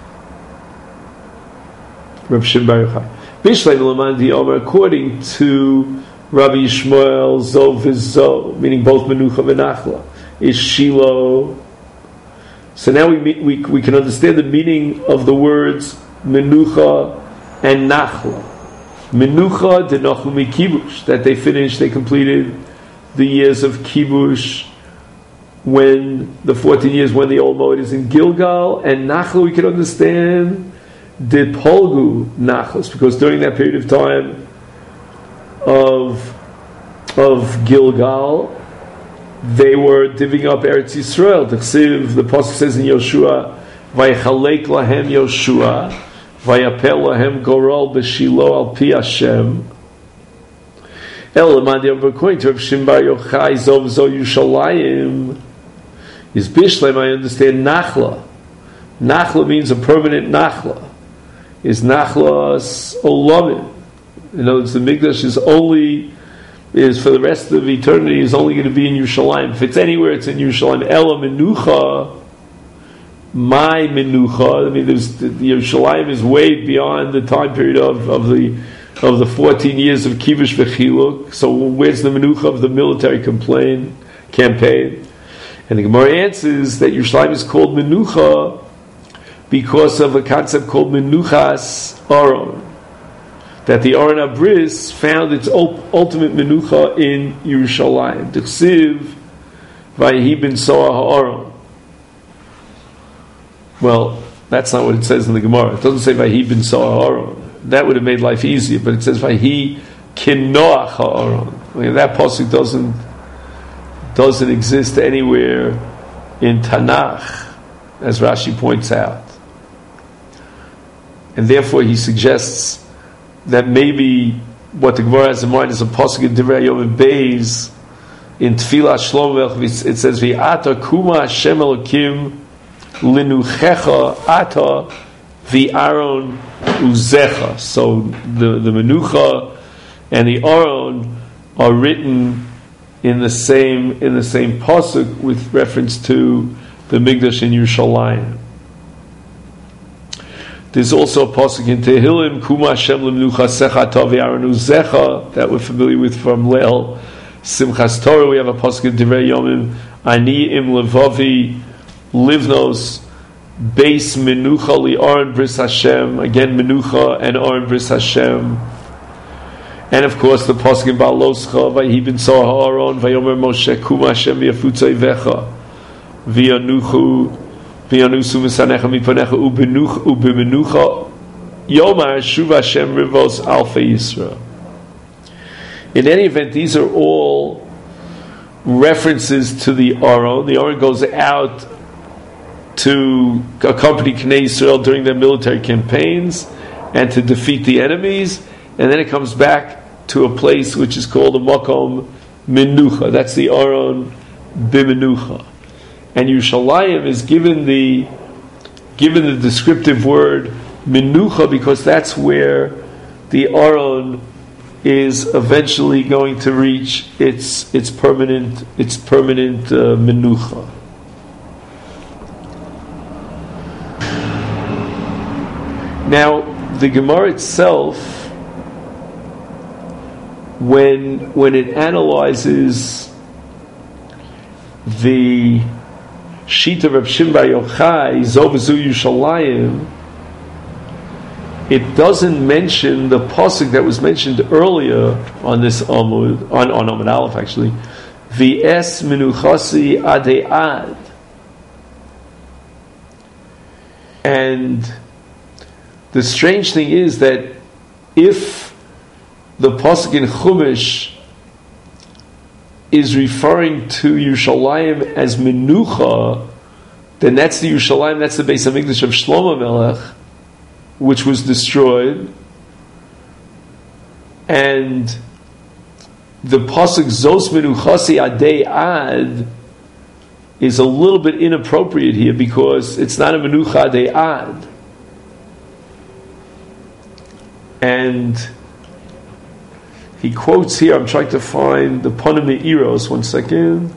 Rabbi Shimon bar Yochai. Bishleim L'man di Omer, according to Rabbi Shmuel, Zo v'Zo, meaning both Menucha v'Nachla, is Shiloh. So now we can understand the meaning of the words Menucha and Nachla. Menucha denochu mikibush, that they completed the years of kibush when the 14 years when the old moed is in Gilgal, and Nachla we can understand the polgu Nachlas, because during that period of time of Gilgal, they were divvying up Eretz Yisrael. The pasuk says in Yoshua, "Vayichalek lahem Yoshua, vayapel lahem gorol b'Shilo al pi Hashem." According to Rav Shimon bar Yochai, Zo v'Zo Yushalayim is Bishleim. I understand Nachla. Nachla means a permanent Nachla. Is Nachlas Olamim. In other words, the Mikdash is for the rest of eternity is only going to be in Yerushalayim. If it's anywhere, it's in Yerushalayim. Ela Menucha, my Menucha. I mean, the Yerushalayim is way beyond the time period of the of the 14 years of Kivush V'chiluk. So where's the menucha of the military campaign? And the Gemara answers that Yerushalayim is called menucha because of a concept called menuchas aron. That the Aron Abris found its ultimate menucha in Yerushalayim. D'chsiv Vayehi ben Soah ha'aron. Well, that's not what it says in the Gemara. It doesn't say Vayehi ben Soah ha'aron. That would have made life easier, but it says Vayehi kinoach ha'aron. That pasuk doesn't exist anywhere in Tanakh, as Rashi points out. And therefore he suggests that maybe what the Gemara has in mind is a pasuk in Divrei Yom Beis in Tfilah Shlomo. It says V'ata kuma Hashem Elokim linuchecha ata v'aron uzecha. So the menucha and the aron are written in the same pasuk with reference to the Mikdash in Yerushalayim. There's also a pasuk in Tehillim, Kuma Hashem Lemnucha Secha Tavi Aranu Zecha, that we're familiar with from Leil Simchas Torah. We have a pasuk in Divrei Yomim, Ani Im Levavi Livnos Beis Menucha Li Aron Bris Hashem. Again, Menucha and Aron Bris Hashem. And of course, the pasuk in Baaloscha, Vayehi ben Soah ha'aron, Vayomer Moshe Kuma Hashem V'yafutzei Vecha V'yanusu Misanecha Mipanecha U'bemenucha Yomar Shuv Hashem Rivos Alpha Yisra. In any event, these are all references to the Aron. The Aron goes out to accompany Knei Yisrael during their military campaigns and to defeat the enemies, and then it comes back to a place which is called a Makom Menucha. That's the Aron Bimenucha. And Yerushalayim is given the descriptive word Menucha because that's where the Aron is eventually going to reach its permanent Menucha. Now, the Gemara itself, when it analyzes the sheet of Reb Shimon Bar Yochai, Zovazu Yerushalayim, it doesn't mention the pasuk that was mentioned earlier on this Amud, on Amud Aleph actually, V'es menuchasi ade'ad. And the strange thing is that if the pasuk in Chumash is referring to Yerushalayim as Menucha, then that's the Yerushalayim, that's the Beis HaMikdash of Shlomo Melech, which was destroyed. And the pasuk Zos Menuchasi Adei Ad is a little bit inappropriate here because it's not a Menucha Adei Ad. And he quotes here, I'm trying to find the Panim Me'iros, one second.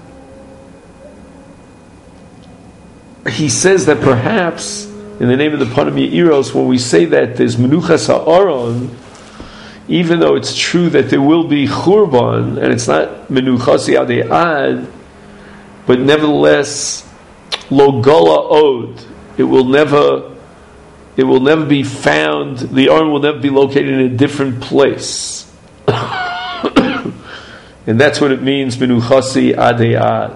He says that perhaps, in the name of the Panim Me'iros, when we say that there's Menuchas HaAron, even though it's true that there will be Churban, and it's not Menuchas Yadei Ad, but nevertheless, Lo Gola Od, it will never be found, the Aron will never be located in a different place. And that's what it means, Menuchasi Adei Ad.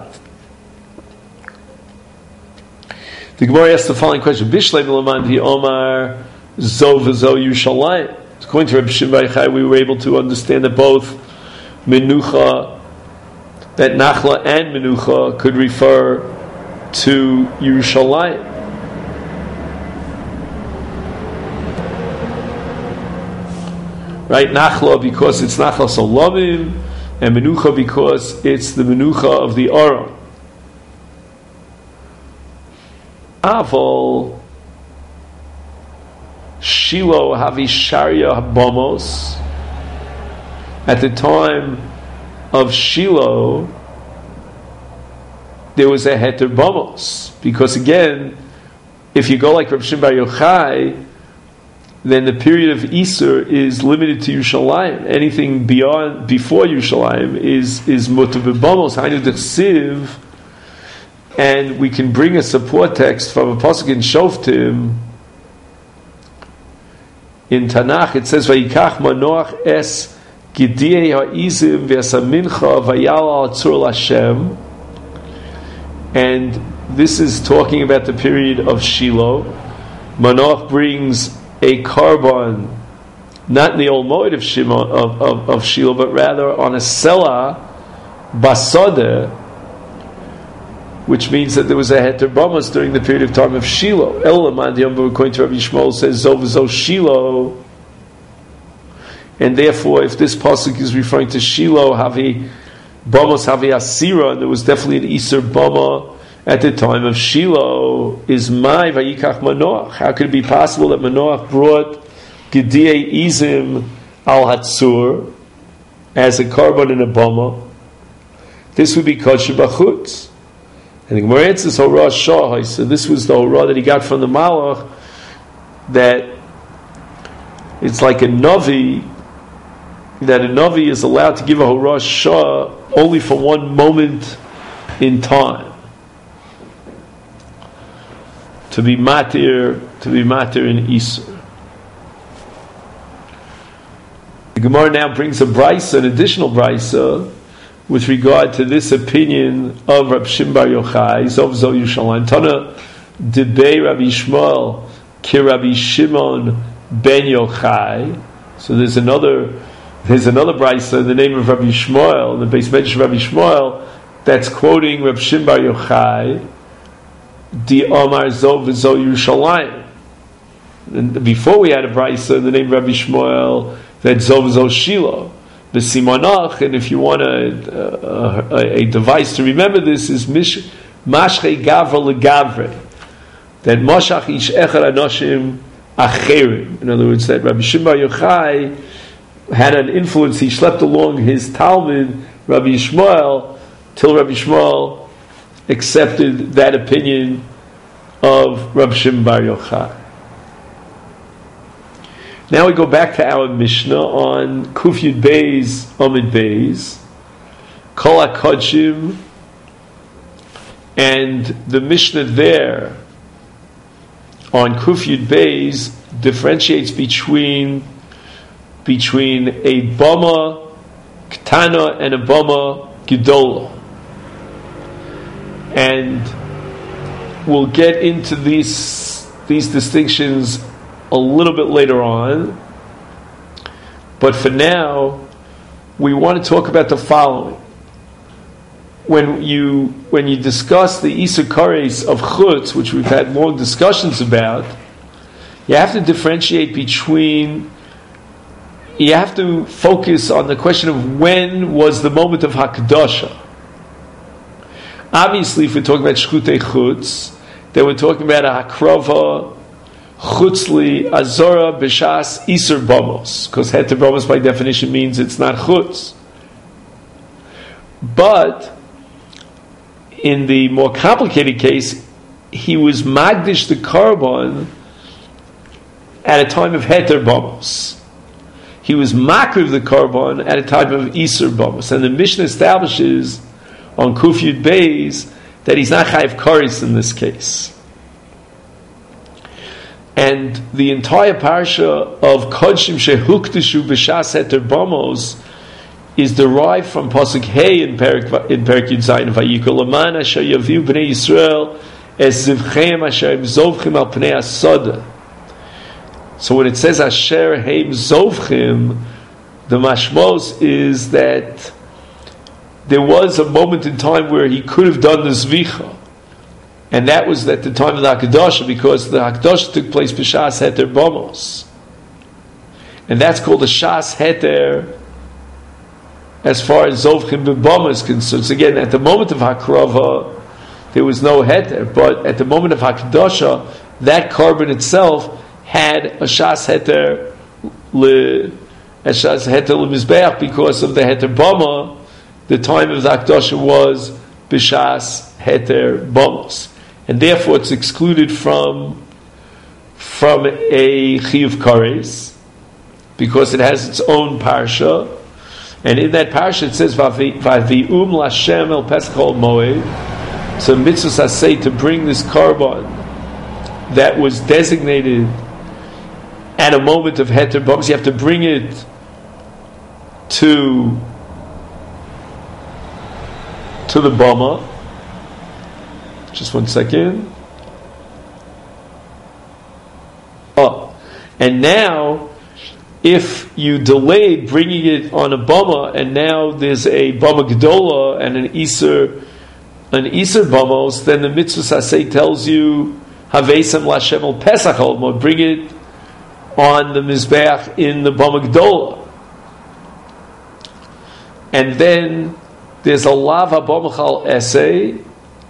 The Gemara asks the following question: Bishlei Milaman Omar Zo V'Zo Yerushalayim. According to Reb Shimon Bar Yochai, we were able to understand that both Menucha, that Nachla and Menucha could refer to Yerushalayim. Right, Nachla because it's Nachla Solamim, and Menucha because it's the Menucha of the Aron. Aval Shiloh Havisharia Habamos. At the time of Shiloh, there was a Heter Bamos, because again, if you go like Reb Shimon Bar Yochai, then the period of Isur is limited to Yerushalayim. Anything before Yerushalayim is mutar b'bamos, hainu d'chsiv, and we can bring a support text from a pasuk in Shoftim. In Tanakh it says, "Vayikach Manoach es Gidiyei ha'izim v'asamincha vayal al-tzur l'Hashem," and this is talking about the period of Shiloh. Manoach brings a carbon, not in the old moed of Shiloh, but rather on a selah basada, which means that there was a heter bamos during the period of time of Shiloh. Elamad Yom, according to Rabbi Shmuel, says Zov Shiloh, and therefore, if this pasuk is referring to Shiloh, Havi Bamos Havi Asira, and there was definitely an Isur Bama at the time of Shiloh, is Mai Vayikach Manoach. How could it be possible that Manoach brought Gediyei Izim al Hatzur as a carbon in a Bama? This would be kosher b'chutz. And the Gemara answers Horah Shah. So this was the Horah that he got from the Malach, that it's like a Navi, that a Navi is allowed to give a Horah Shah only for one moment in time. To be matir in Isur. The Gemara now brings a brisa, an additional brisa, with regard to this opinion of Rab Shimon Bar Yochai, Zov Zo Yerushalayim. Tana debei Rabbi Shmuel ki Rabbi Shimon ben Yochai. So there's another brisa in the name of Rabbi Shmuel, the base bench of Rabbi Shmuel, that's quoting Rab Shimon Bar Yochai, Di Omar Zov Zo Yerushalayim. And before we had a brisa in the name of Rabbi Shmuel, that Zov Zo Shiloh. The Simonach, and if you want a device to remember this, is Mashche Gavra Legavre, that Mashach Ish Echad Anoshim Acherim. In other words, that Rabbi Shimon Bar Yochai had an influence. He schlepped along his Talmud, Rabbi Shmuel, till Rabbi Shmuel accepted that opinion of Rabbi Shimon Bar Yochai. Now we go back to our Mishnah on Kuf Yud Beis, Amid Beis, Kol HaKodshim, and the Mishnah there on Kuf Yud Beis differentiates between a Bama Ktana and a Bama Gedola. And we'll get into these distinctions a little bit later on, but for now we want to talk about the following. When you discuss the Isur Kares of Chutz, which we've had long discussions about, you have to differentiate between, you have to focus on the question of when was the moment of Hakdasha. Obviously, if we're talking about Shkutei Chutz, then we're talking about a Hakrava Chutzli Azora B'Shas Isur Bamos, because Heter Bamos by definition means it's not Chutz. But in the more complicated case, he was Magdish the Karban at a time of Heter Bamos. He was Makriv the Karban at a time of Isur Bamos. And the Mishnah establishes on Kuf Yud Beis that he's not Chayiv Kares in this case. And the entire parsha of Kodshim Shehukdeshu B'Shas Heter Bamos is derived from Pasuk Hey in Perek Yud Zayin Vayikol Aman Asher Yaviu Bnei Yisrael Es Zivchem Asher Zovchim Al Pnei Asoda. So when it says Asher Heim Zovchim, the mashmos is that there was a moment in time where he could have done the Zvicha. And that was at the time of the Hakdasha, because the Hakdasha took place b'Shas Heter Bamos. And that's called a Shas Heter as far as Zovchim B'Bama is concerned. So again, at the moment of Hakrava, there was no Heter, but at the moment of Hakdasha, that carbon itself had a Shas Heter L'Mizbeach because of the Heter Bama. The time of the Hakdasha was b'Shas Heter Bamos. And therefore it's excluded from from a chiyuv kares, because it has its own parsha, and in that parsha it says Vavi'um Lashem El Pesach Ol Moed. So mitzvah say to bring this korban that was designated at a moment of heter bamos. You have to bring it to the bama. Just 1 second. And now, if you delayed bringing it on a bama, and now there's a bama gedola and an iser bamos, then the mitzvah saseh tells you Havesam Lashem El Pesach Ol Moed, bring it on the mizbeach in the bama gedola. And then there's a lav habamachal essay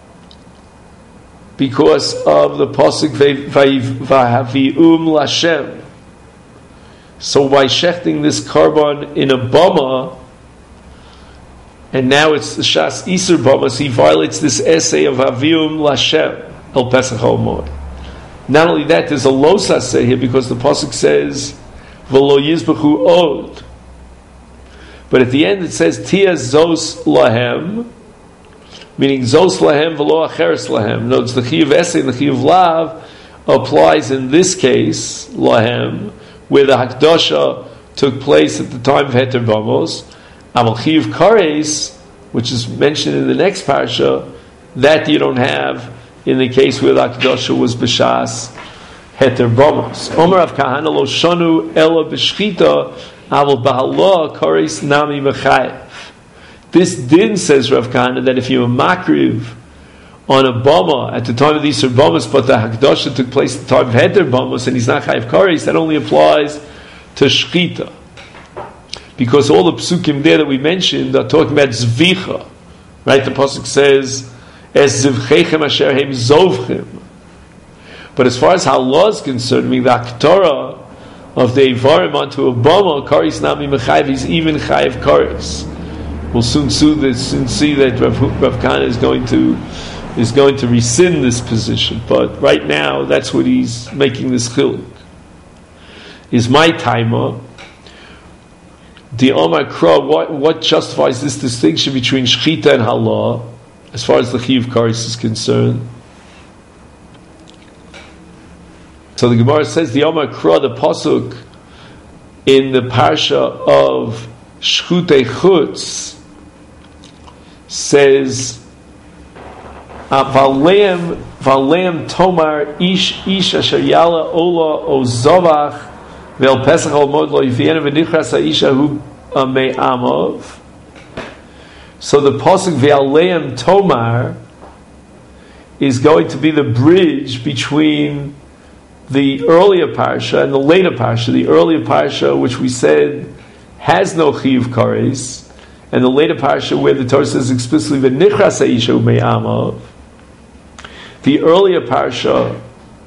because of the pasuk vahavium Lashem. So by shechting this korban in a bama, and now it's the shas iser bama, so he violates this essay of havium Lashem El Pesach Ol Moed. Not only that, there's a los essay here because the pasuk says v'lo yizbechu od. But at the end it says Tia Zos Lahem, meaning Zos Lahem v'lo acheres Lahem. Notice the Chiyuv Essay and the Chiyuv Lav applies in this case, Lahem, where the Hakdasha took place at the time of Heter Bamos. Amal Chiyuv Kares, which is mentioned in the next parasha, that you don't have in the case where the Hakdasha was B'Shas Heter Bamos. Omer Rav Kahana lo shonu ela b'shchita aval b'halah kares nami mechayev. This din, says Rav Kahana, that if you were makriv on a bama at the time of the Isur Bamos, but the Hakdasha took place at the time of Heter Bamos, and he's not chayev kares, that only applies to shchita. Because all the psukim there that we mentioned are talking about zvicha. Right? The pasuk says, Es zivchechem asher heim zovchem. But as far as halah is concerned, meaning the aktorah of the Ivarim onto a bama, kares nami mechayev, he's even chayev kares. We'll soon see that Rav Kahana is going to rescind this position. But right now, that's what he's making this chiluk. Is my timer the Omar Kra? What justifies this distinction between shchita and halah, as far as the chiyuv kares is concerned? So the Gemara says the Omar Kra, the pasuk in the parsha of Shchutei Chutz, says Valeim Tomar Ish Asher Yala Ola Ozavach Vel Pesach Ol Moed Lo Yiviena V'Nichras Ha'isha Hu Me'amav. So the pasuk Valeim Tomar is going to be the bridge between the earlier parsha and the later parsha. The earlier parsha, which we said has no chiyuv kares, and the later parsha where the Torah says explicitly v'nichras ha'isha u'me'amav. The earlier parsha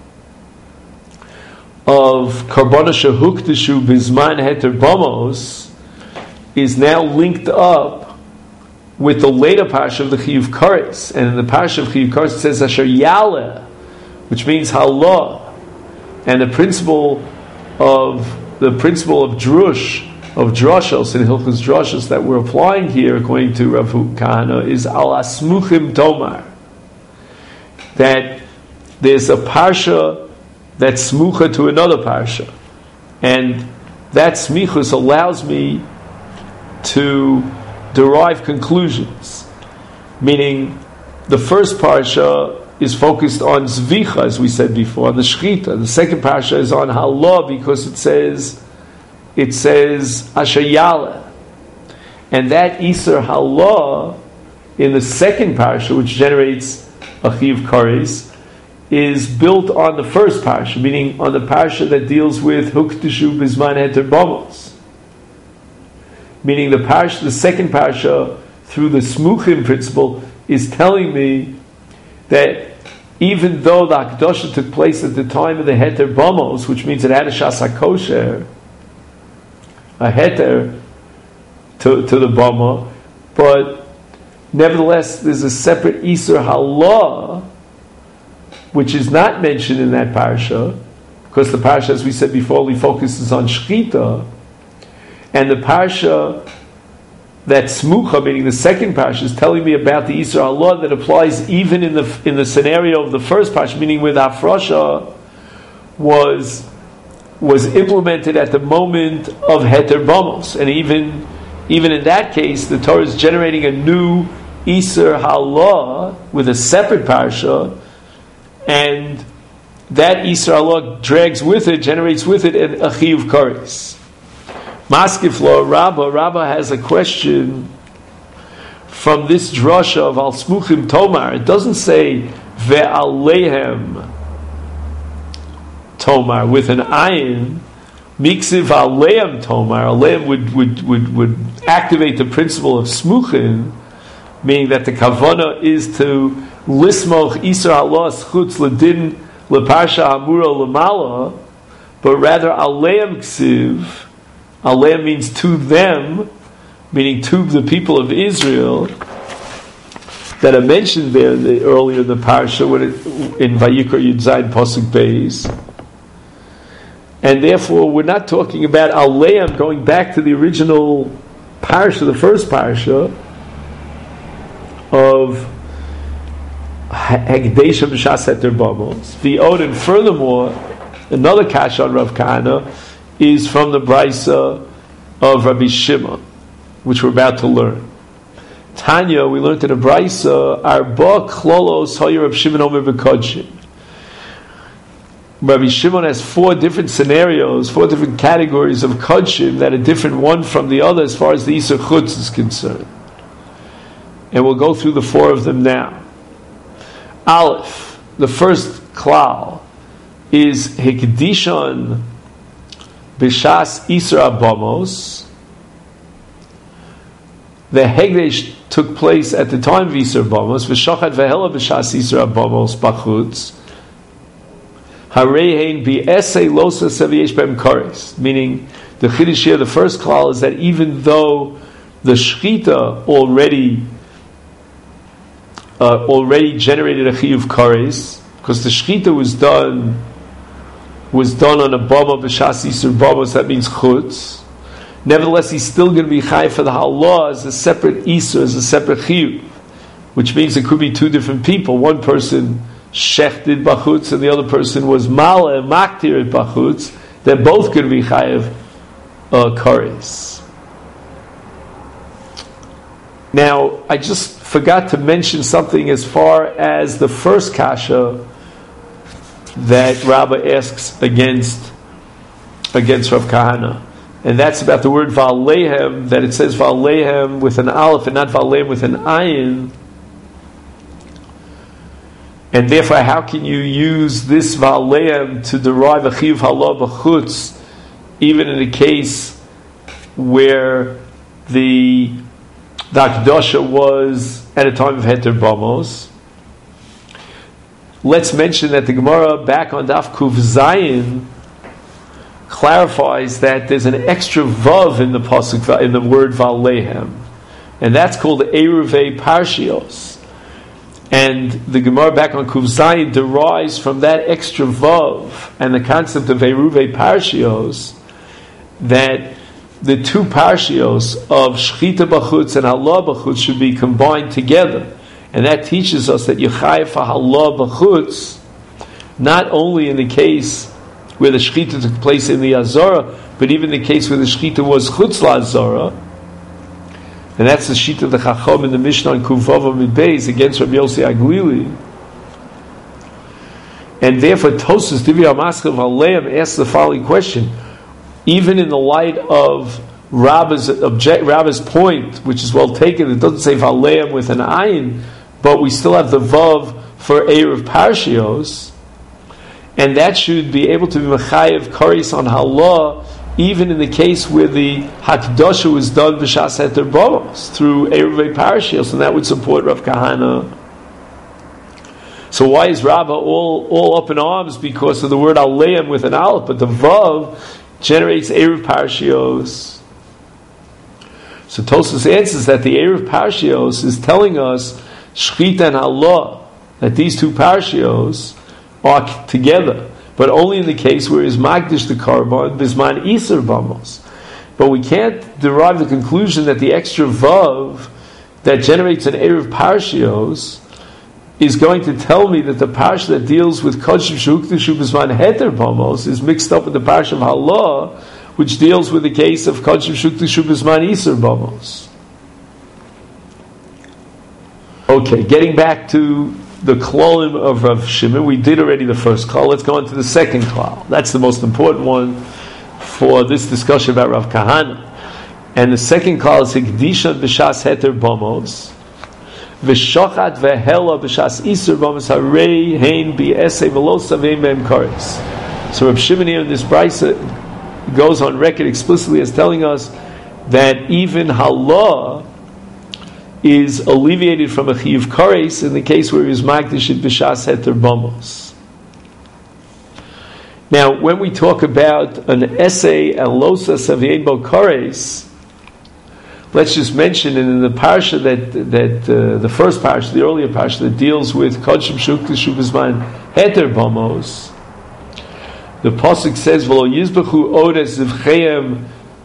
of Karbana Shehukdeshu Bizman Heter Bamos is now linked up with the later parsha of the chiyuv kares, and in the parsha of chiyuv kares it says Asher Yaleh, which means halah, and the principle of drush, of drashos and hilchos drashos that we're applying here, according to Rav Kahana, is al asmuchim tomar. That there's a parsha that's smucha to another parsha, and that smichus allows me to derive conclusions. Meaning, the first parsha is focused on zvicha, as we said before, on the shchita. The second parsha is on halah because it says asher yaleh, and that iser halah in the second parsha, which generates a chiyuv kares, is built on the first parsha, meaning on the parsha that deals with hukdeshu bizman heter bamos. Meaning the second parsha, through the smuchim principle, is telling me that even though the Hakdasha took place at the time of the heter bamos, which means it had a shas hakosher, a heter to the bama, but nevertheless there's a separate iser halah which is not mentioned in that parsha, because the parsha, as we said before, only focuses on Shechita, and the parsha that Smucha, meaning the second parsha, is telling me about the Isra Allah that applies even in the scenario of the first parsha, meaning where the Hafrasha was implemented at the moment of Heter Bamos, and even in that case, the Torah is generating a new Isra Allah with a separate parsha, and that Isra Allah generates with it an Achiyuv Kares. Maskiflo, Rabbah has a question from this drasha of Al Smuchim Tomar. It doesn't say Ve'alehem Tomar with an ayin. Miksiv Alehem Tomar. Alehem would activate the principle of Smuchim, meaning that the kavana is to lismoch Isra Allah schutz ledin leparsha hamura lemala, but rather Alehem ksiv. Alehem means to them, meaning to the people of Israel, that are mentioned there earlier in the parsha in Vayikra Yud Zayin Pasuk Beis. And therefore, we're not talking about Alehem going back to the original parsha, the first parsha of Hekdesh B'Shas Heter Bamos. And furthermore, another kasha on Rav Kahana is from the Brisa of Rabbi Shimon, which we're about to learn. Tanya, we learned in the Brisa, Arba Klolos Hoyer Rabbi Shimon Omer B'Kodshim. Rabbi Shimon has 4 different scenarios, 4 different categories of Kodshim that are different one from the other as far as the Isur Chutz is concerned. And we'll go through the 4 of them now. Aleph, the first klal, is Hekdishon B'Shas Isra Bamos. The Hegdesh took place at the time of Isra Bamos. V'Shochat V'Hela B'Shas Isra Bamos Bachutz. Harehein B'Esei Losa Seviesh Bem Kares. Meaning, the Chiddush here, the first klal, is that even though the Shechita already generated a Chiyuv Kares, because the Shechita was done on a Bama B'Shas Yisur Bamos, that means Chutz. Nevertheless, he's still going to be Chai for the Halah as a separate Isur, as a separate Chiyuv, which means it could be 2 different people. One person Shechted Bachutz and the other person was Mala and Maktir Bachutz. They're both going to be Chayev Kares. Now, I just forgot to mention something as far as the first kasha that Rabbah asks against Rav Kahana. And that's about the word Va'alehem, that it says Va'alehem with an aleph and not Va'alehem with an ayin. And therefore, how can you use this Va'alehem to derive a Chiyuv Halah B'chutz, even in a case where the Akdosha was at a time of Heter Bamos? Let's mention that the Gemara back on Daf Kuf Zayin clarifies that there's an extra vav in the pasuk, in the word Va'alehem, and that's called Eruvei Parshios. And the Gemara back on Kuf Zayin derives from that extra vav and the concept of Eruvei Parshios that the 2 parshios of Shechita B'chutz and Halah B'chutz should be combined together. And that teaches us that Yechayev for Halah B'chutz, not only in the case where the Shechita took place in the Azara, but even in the case where the Shechita was Chutz LaAzara, and that's the Shita of the Chacham in the Mishnah on Kuvav Amid Beis against Rabbi Yossi Aglili. And therefore, Tosas Divya Maskil V'Aleim asks the following question. Even in the light of Rabbah's point, which is well taken, it doesn't say V'Aleim with an ayin, but we still have the Vav for Erev Parshios, and that should be able to be Mechayev Kares on Halah, even in the case where the Hakdosha was done B'Shas Heter Bamos, through Erev Parshios, and that would support Rav Kahana. So why is Rabbah all up in arms because of the word Aleim with an aleph, but the Vav generates Erev Parshios? So Tosfos answers that the Erev Parshios is telling us Shechita and Allah, that these 2 Parshios are together. but only in the case where is magdish the carbon bisman iser bamos. But we can't derive the conclusion that the extra vav that generates an erev parshios is going to tell me that the parsha that deals with kodshim shehukdishu bisman heter bamos is mixed up with the parsha of Halah, which deals with the case of kodshim shehukdishu bisman iser bamos. Okay, getting back to the klolim of Rav Shimon, we did already the first klal. Let's go on to the second klal. That's the most important one for this discussion about Rav Kahana. And the second klal is hikdisha b'shas heter bamos, v'shochat v'hela b'shas iser bamos harei hein b'esei v'lo savim be'em kares. So Rav Shimon here in this brisa goes on record explicitly as telling us that even Halah is alleviated from a chiyuv kares in the case where he is magdish b'shas heter bamos. Now, when we talk about an essay and losa savien bo kares, let's just mention in the parsha that the first parsha, the earlier parsha that deals with kodshim shehukdishu bisman heter bamos, the pasuk says v'lo yizbechu odes zivcheim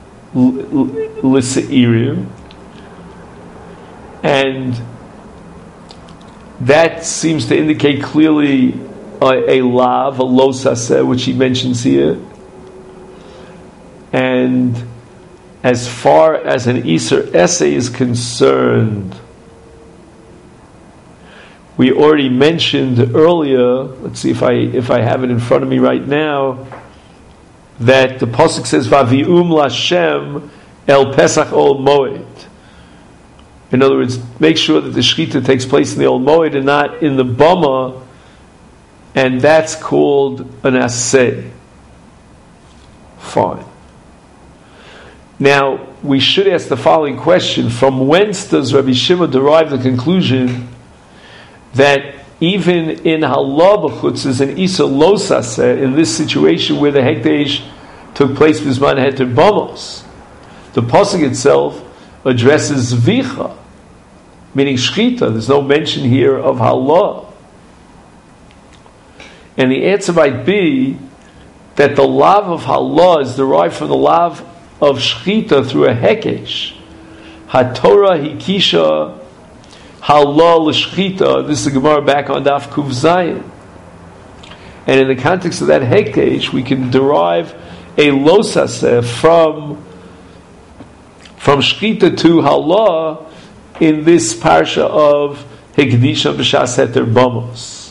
l'seirim. And that seems to indicate clearly a lav, a lo saseh, which he mentions here. And as far as an Iser essay is concerned, we already mentioned earlier, let's see if I have it in front of me right now, that the pasuk says, Vavi'um Lashem el Pesach ol Moed. In other words, make sure that the shechita takes place in the old moed and not in the bama, and that's called an aseh. Fine. Now, we should ask the following question: from whence does Rabbi Shimon derive the conclusion that even in Halah b'chutz is an isa los aseh in this situation where the hekdesh took place b'zman heter bamos? The pasuk itself addresses zvicha, meaning shchita. There's no mention here of Halah. And the answer might be that the lav of Halah is derived from the lav of shchita through a hekesh. HaTorah hikisha Halah l'shchita. This is the Gemara back on Daf Kuv Zayin. And in the context of that hekesh, we can derive a losaseh from shchita to Halah in this parsha of Hikdisha b'shas heter bamos.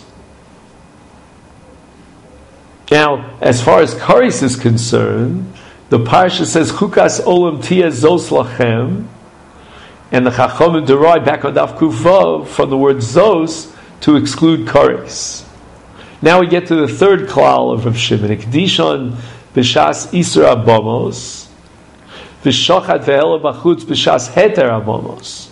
Now, as far as kares is concerned, the parsha says Chukas olam tia zos lachem, and the Chachamim derive back on Daf Kuf Vav from the word zos to exclude kares. Now we get to the third klal of Rav Shimon, Hikdishon b'shas isra bamos, v'shochat v'hela b'chutz b'shas heter abamos.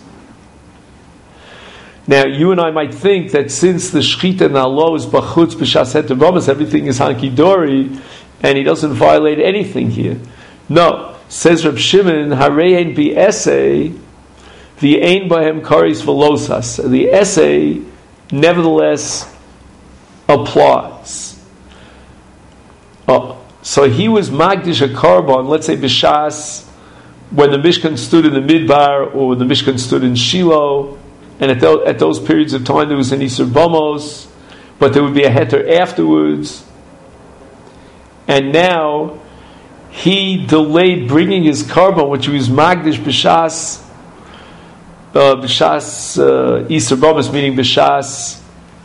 Now, you and I might think that since the shechita and Halah is b'chutz b'shas heter bamos, everything is hanky-dory, and he doesn't violate anything here. No. Says Reb Shimon, harei ein b'esei v'ein bahem kares v'losas. The essay, nevertheless, applies. So he was magdish a carbon, let's say b'shas, when the Mishkan stood in the Midbar, or when the Mishkan stood in Shiloh, and at those periods of time there was an Isur Bamos, but there would be a heter afterwards. And now he delayed bringing his carbon, which was magdish b'shas Isur Bamos, meaning b'shas.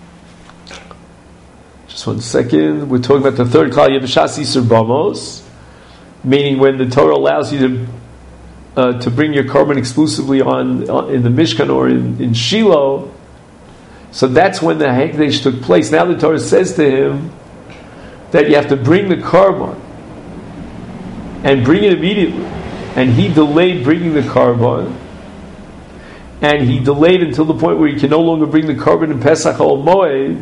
Just 1 second. We're talking about the third klal, b'shas Isur Bamos, meaning when the Torah allows you to bring your carbon exclusively on in the Mishkan or in Shiloh. So that's when the Hekdesh took place. Now the Torah says to him that you have to bring the carbon and bring it immediately. And he delayed bringing the carbon, and he delayed until the point where he can no longer bring the carbon in Pesach Ol Moed.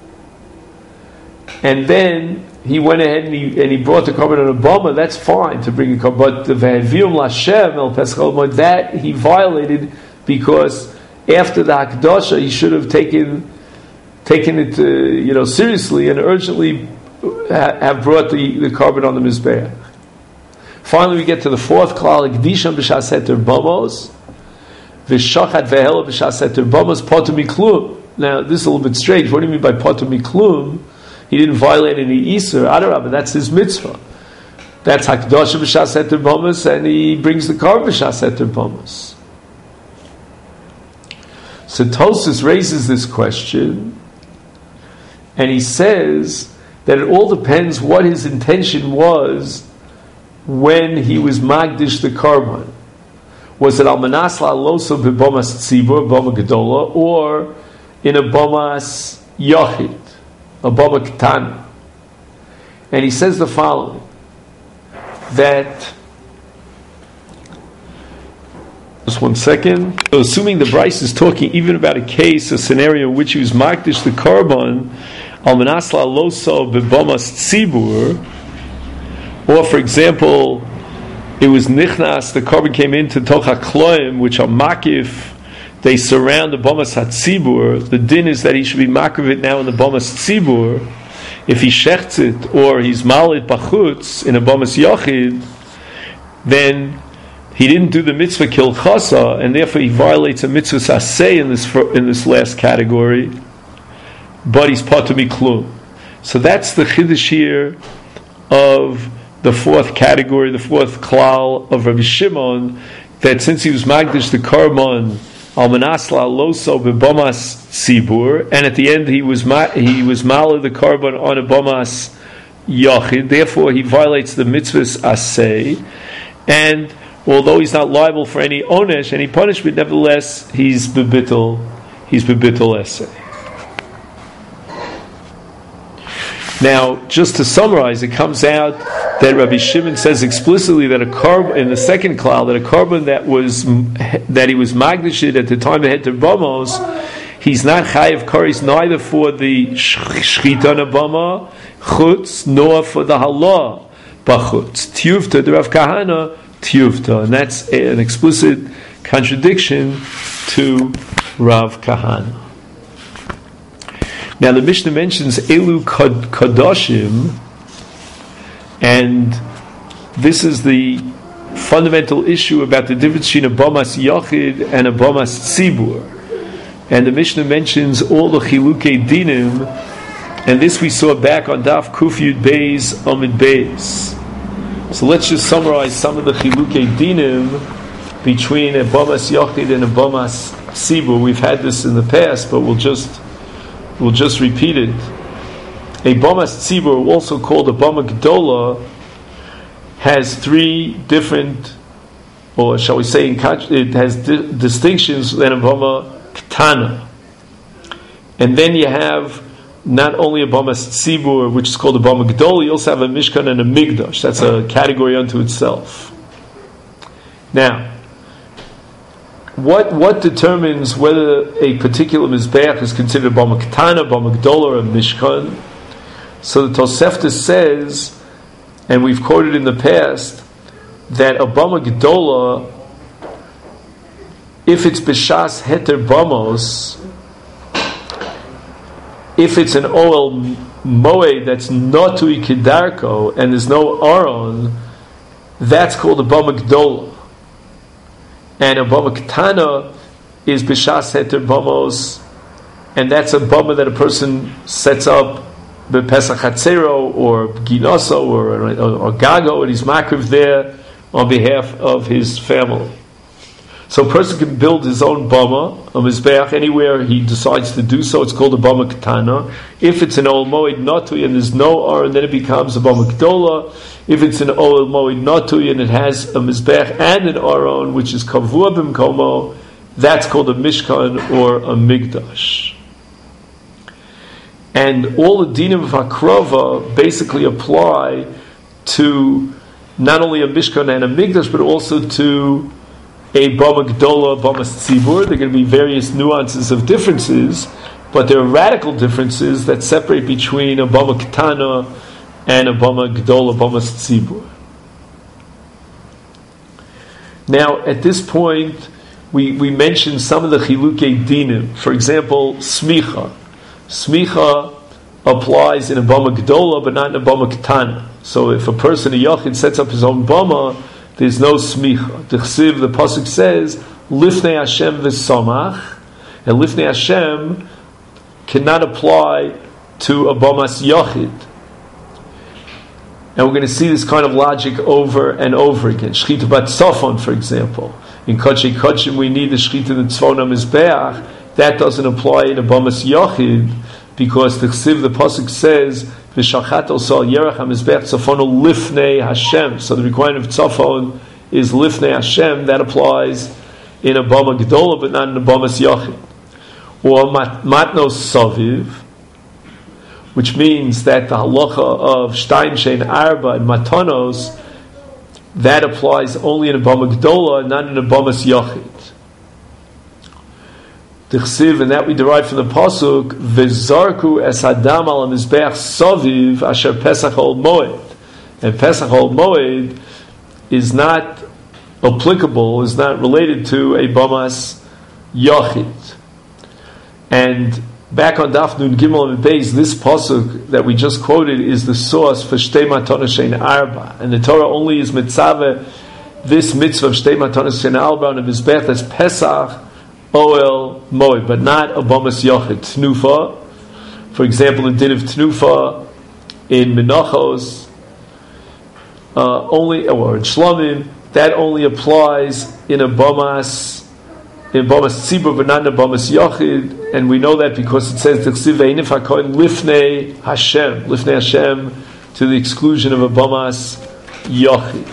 And then he went ahead and he brought the carbon on a bama. That's fine to bring the carbon, but the Ve'avium Lashem El Pesach Ol Moed, that he violated, because after the Hakdasha he should have taken it seriously and urgently have brought the carbon on the Mizbeach. Finally, we get to the fourth klal, Gdisham b'shas heter bamos, v'shachat v'hela b'shas heter bamos, potu miklum. Now, this is a little bit strange. What do you mean by potu miklum? He didn't violate any Isur. Adarabah, that's his mitzvah. That's hakdosha b'shas heter bamos, and he brings the carbon b'shas heter bamos. So Tosfos raises this question, and he says that it all depends what his intention was when he was magdish the carbon. Was it al manasla loso b'bomas tzibur, boma gedola, or in a bomas yachid, a boma ketana? And he says the following, that, just one second. So assuming the Bryce is talking even about a case, a scenario in which he was magdish the carbon, al manasla loso b'bomas tzibur, or for example, it was nichnas, the carbon came into toch hakloim, which are makif, they surround the bomas hatzibur. The din is that he should be makif it now in the bomas tzibur. If he shechts it, or he's malit bachutz in a bomas yachid, then he didn't do the mitzvah kilchasa, and therefore he violates a mitzvah saseh in this last category, but he's patur miklum. So that's the chiddush here of the fourth category, the fourth klal of Rabbi Shimon, that since he was magdish the carbon al manasla loso b'bomas tzibur, and at the end he was mala the carbon on a bomas yachid, therefore he violates the mitzvahs aseh, and although he's not liable for any onesh, any punishment, nevertheless he's bebittel aseh. Now, just to summarize, it comes out that Rabbi Shimon says explicitly that a carbon in the second klal, that a carbon that he was magdishid at the time of heter bamos, he's not chayiv kares neither for the shchita nabama chutz nor for the halah bachutz. Tiyuvta, the Rav Kahana tiyuvta, and that's an explicit contradiction to Rav Kahana. Now the Mishnah mentions Elu Kadoshim, and this is the fundamental issue about the difference between a Bomas Yachid and a Bomas Tzibur. And the Mishnah mentions all the Chilukei Dinim, and this we saw back on Daf Kuf Yud Beis Amid Beis. So let's just summarize some of the Chilukei Dinim between a Bomas Yachid and a Bomas Tzibur. We've had this in the past, but we'll just repeat it. A Bomas Tzibur, also called a Boma Gedola, has three different, or shall we say, it has distinctions than a Boma Ketana. And then you have not only a Bomas Tzibur, which is called a Boma Gedola, you also have a Mishkan and a Migdash. That's a category unto itself. Now, what determines whether a particular mizbeach is considered a Boma Ketana, Boma Gedola, or a Mishkan? So the Tosefta says, and we've quoted in the past, that a Boma Gedola, if it's B'shas Heter Bamos, if it's an Oel Moed that's not to Ikidarko, and there's no Aron, that's called a Boma Gedola. And a Boma Ketana is B'shas Heter Bamos, and that's a Boma that a person sets up B'Pesach Hatzero or Ginoso or Gago, and he's makriv there on behalf of his family. So a person can build his own Boma, a Mizbeach, anywhere he decides to do so. It's called a Boma Ketana. If it's an Oel Moed Notui and there's no Aron, then it becomes a Boma Gedola. If it's an Oel Moed Notui and it has a Mizbeach and an Aron, which is Kavua B'Mkomo, that's called a Mishkan or a Migdash. And all the dinim of Hakrova basically apply to not only a Mishkan and a Migdash, but also to a Boma Gedola, Bomas Tzibur. There are going to be various nuances of differences, but there are radical differences that separate between a Boma Ketana and a Boma Gedola, Bomas Tzibur. Now, at this point, we mentioned some of the Chilukei Dinim. For example, Smicha. Smicha applies in a bama gdola, but not in a bama ketana. So if a person, a yachid, sets up his own bama, there's no smicha. The chsiv, the pasuk says, lifnei Hashem v'samach, and lifnei Hashem cannot apply to a bamas yachid. And we're going to see this kind of logic over and over again. Shchita bat tzafon, for example. In Kodesh Kodshim we need the shchita in the tzvon HaMizbeach. That doesn't apply in a bamas yachid, because the chsiv, the pasuk says, v'shachat osal yerach HaMizbeach tzafonu lifnei Hashem. So the requirement of tzafon is lifnei Hashem. That applies in a bama gedola, but not in a bamas yachid. Or matnos saviv, which means that the halacha of Shtayim Shein Arba and Matanos, that applies only in a Bama Gdola, not in a Bamas Yachid. The Chsiv, and that we derive from the Pasuk, V'zarku es Adam al Mizbeach Saviv asher Pesach ol Moed. And Pesach ol Moed is not applicable, is not related to a Bamas Yachid. And back on Daf Nun Gimel and Beis, this pasuk that we just quoted is the source for Shtei Matanos Shein Arba, and the Torah only is mitzvah this mitzvah of Shtei Matanos Shein Arba on the Mizbech as Pesach, Oel, Moed, but not a Bamas Yochid. Tnufa, for example, the din of Tnufa in Menachos, only, or in Shlomim, that only applies in a Bamas Tzibur, but not in a Bamas Yochid. And we know that because it says Lifnei Hashem, Lifnei Hashem, to the exclusion of a Bamas Yochid.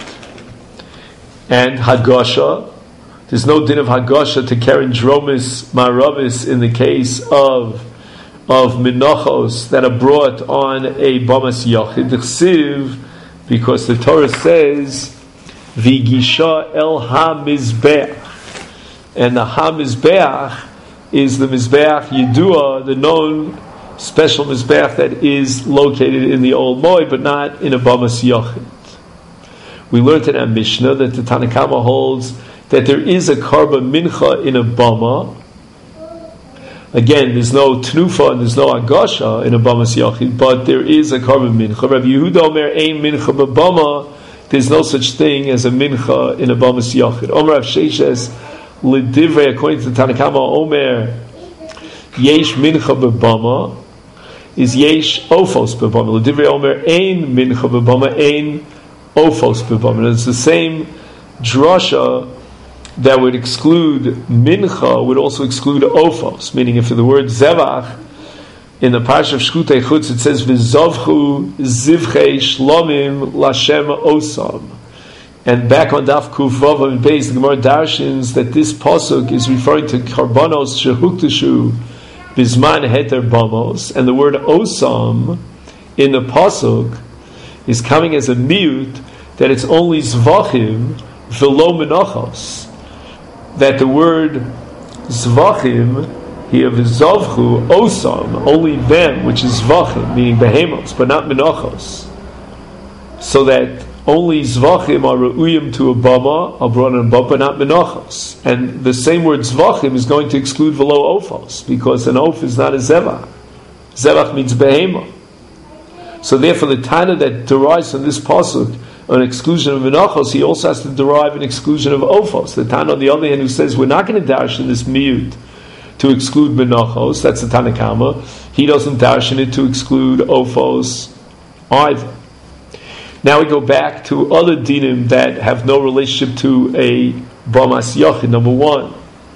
And Hagasha, there's no din of Hagasha to Keren Dromis Maravis in the case of Menachos that are brought on a Bamas Yochid. Chsiv, because the Torah says V'gisha el ha-mizbeach, and the ha-mizbeach is the Mizbeach Yidua, the known special Mizbeach that is located in the Old Moed, but not in a Bamas Yochid. We learned in our Mishnah that the Tanna Kama holds that there is a Karba Mincha in a Bama. Again, there's no Tnufa and there's no Agasha in a Bamas Yochid, but there is a Karba Mincha. Rabbi Yehuda Omer Ein Mincha B'Bama, there's no such thing as a Mincha in a Bamas Yochid. Omer Rav Sheshes, L'divrei, according to the Tanna Kama, Omer, Yesh Mincha B'Bama, is Yesh Ofos B'Bama. L'divrei Omer, Ein Mincha B'Bama, Ein Ofos B'Bama. And it's the same drasha that would exclude Mincha, would also exclude Ofos, meaning if the word Zevach, in the Parsha of Shkutei Chutz, it says, V'zovchu Zivchei Shlomim Lashem Osam. And back on Daf Kuf Vav and Beis, the Gemara darshins that this pasuk is referring to karbanos shehuktashu bisman heter bamos, and the word osam in the pasuk is coming as a miut that it's only zvachim velo menachos. That the word zvachim here v'zavchu osam, only them, which is zvachim, meaning behemos, but not menachos. So that only zvachim are re'uyim to a bama, are brought in a bama, but not menachos. And the same word zvachim is going to exclude velo ofos, because an oaf is not a zevach. Zevach means behema. So therefore the Tana that derives from this pasuk an exclusion of menachos, he also has to derive an exclusion of ofos. The Tana on the other hand who says we're not going to darshan this miut to exclude menachos, that's the Tanna Kama, he doesn't darshan it to exclude ofos either. Now we go back to other dinim that have no relationship to a Bamas Yochid. Number one,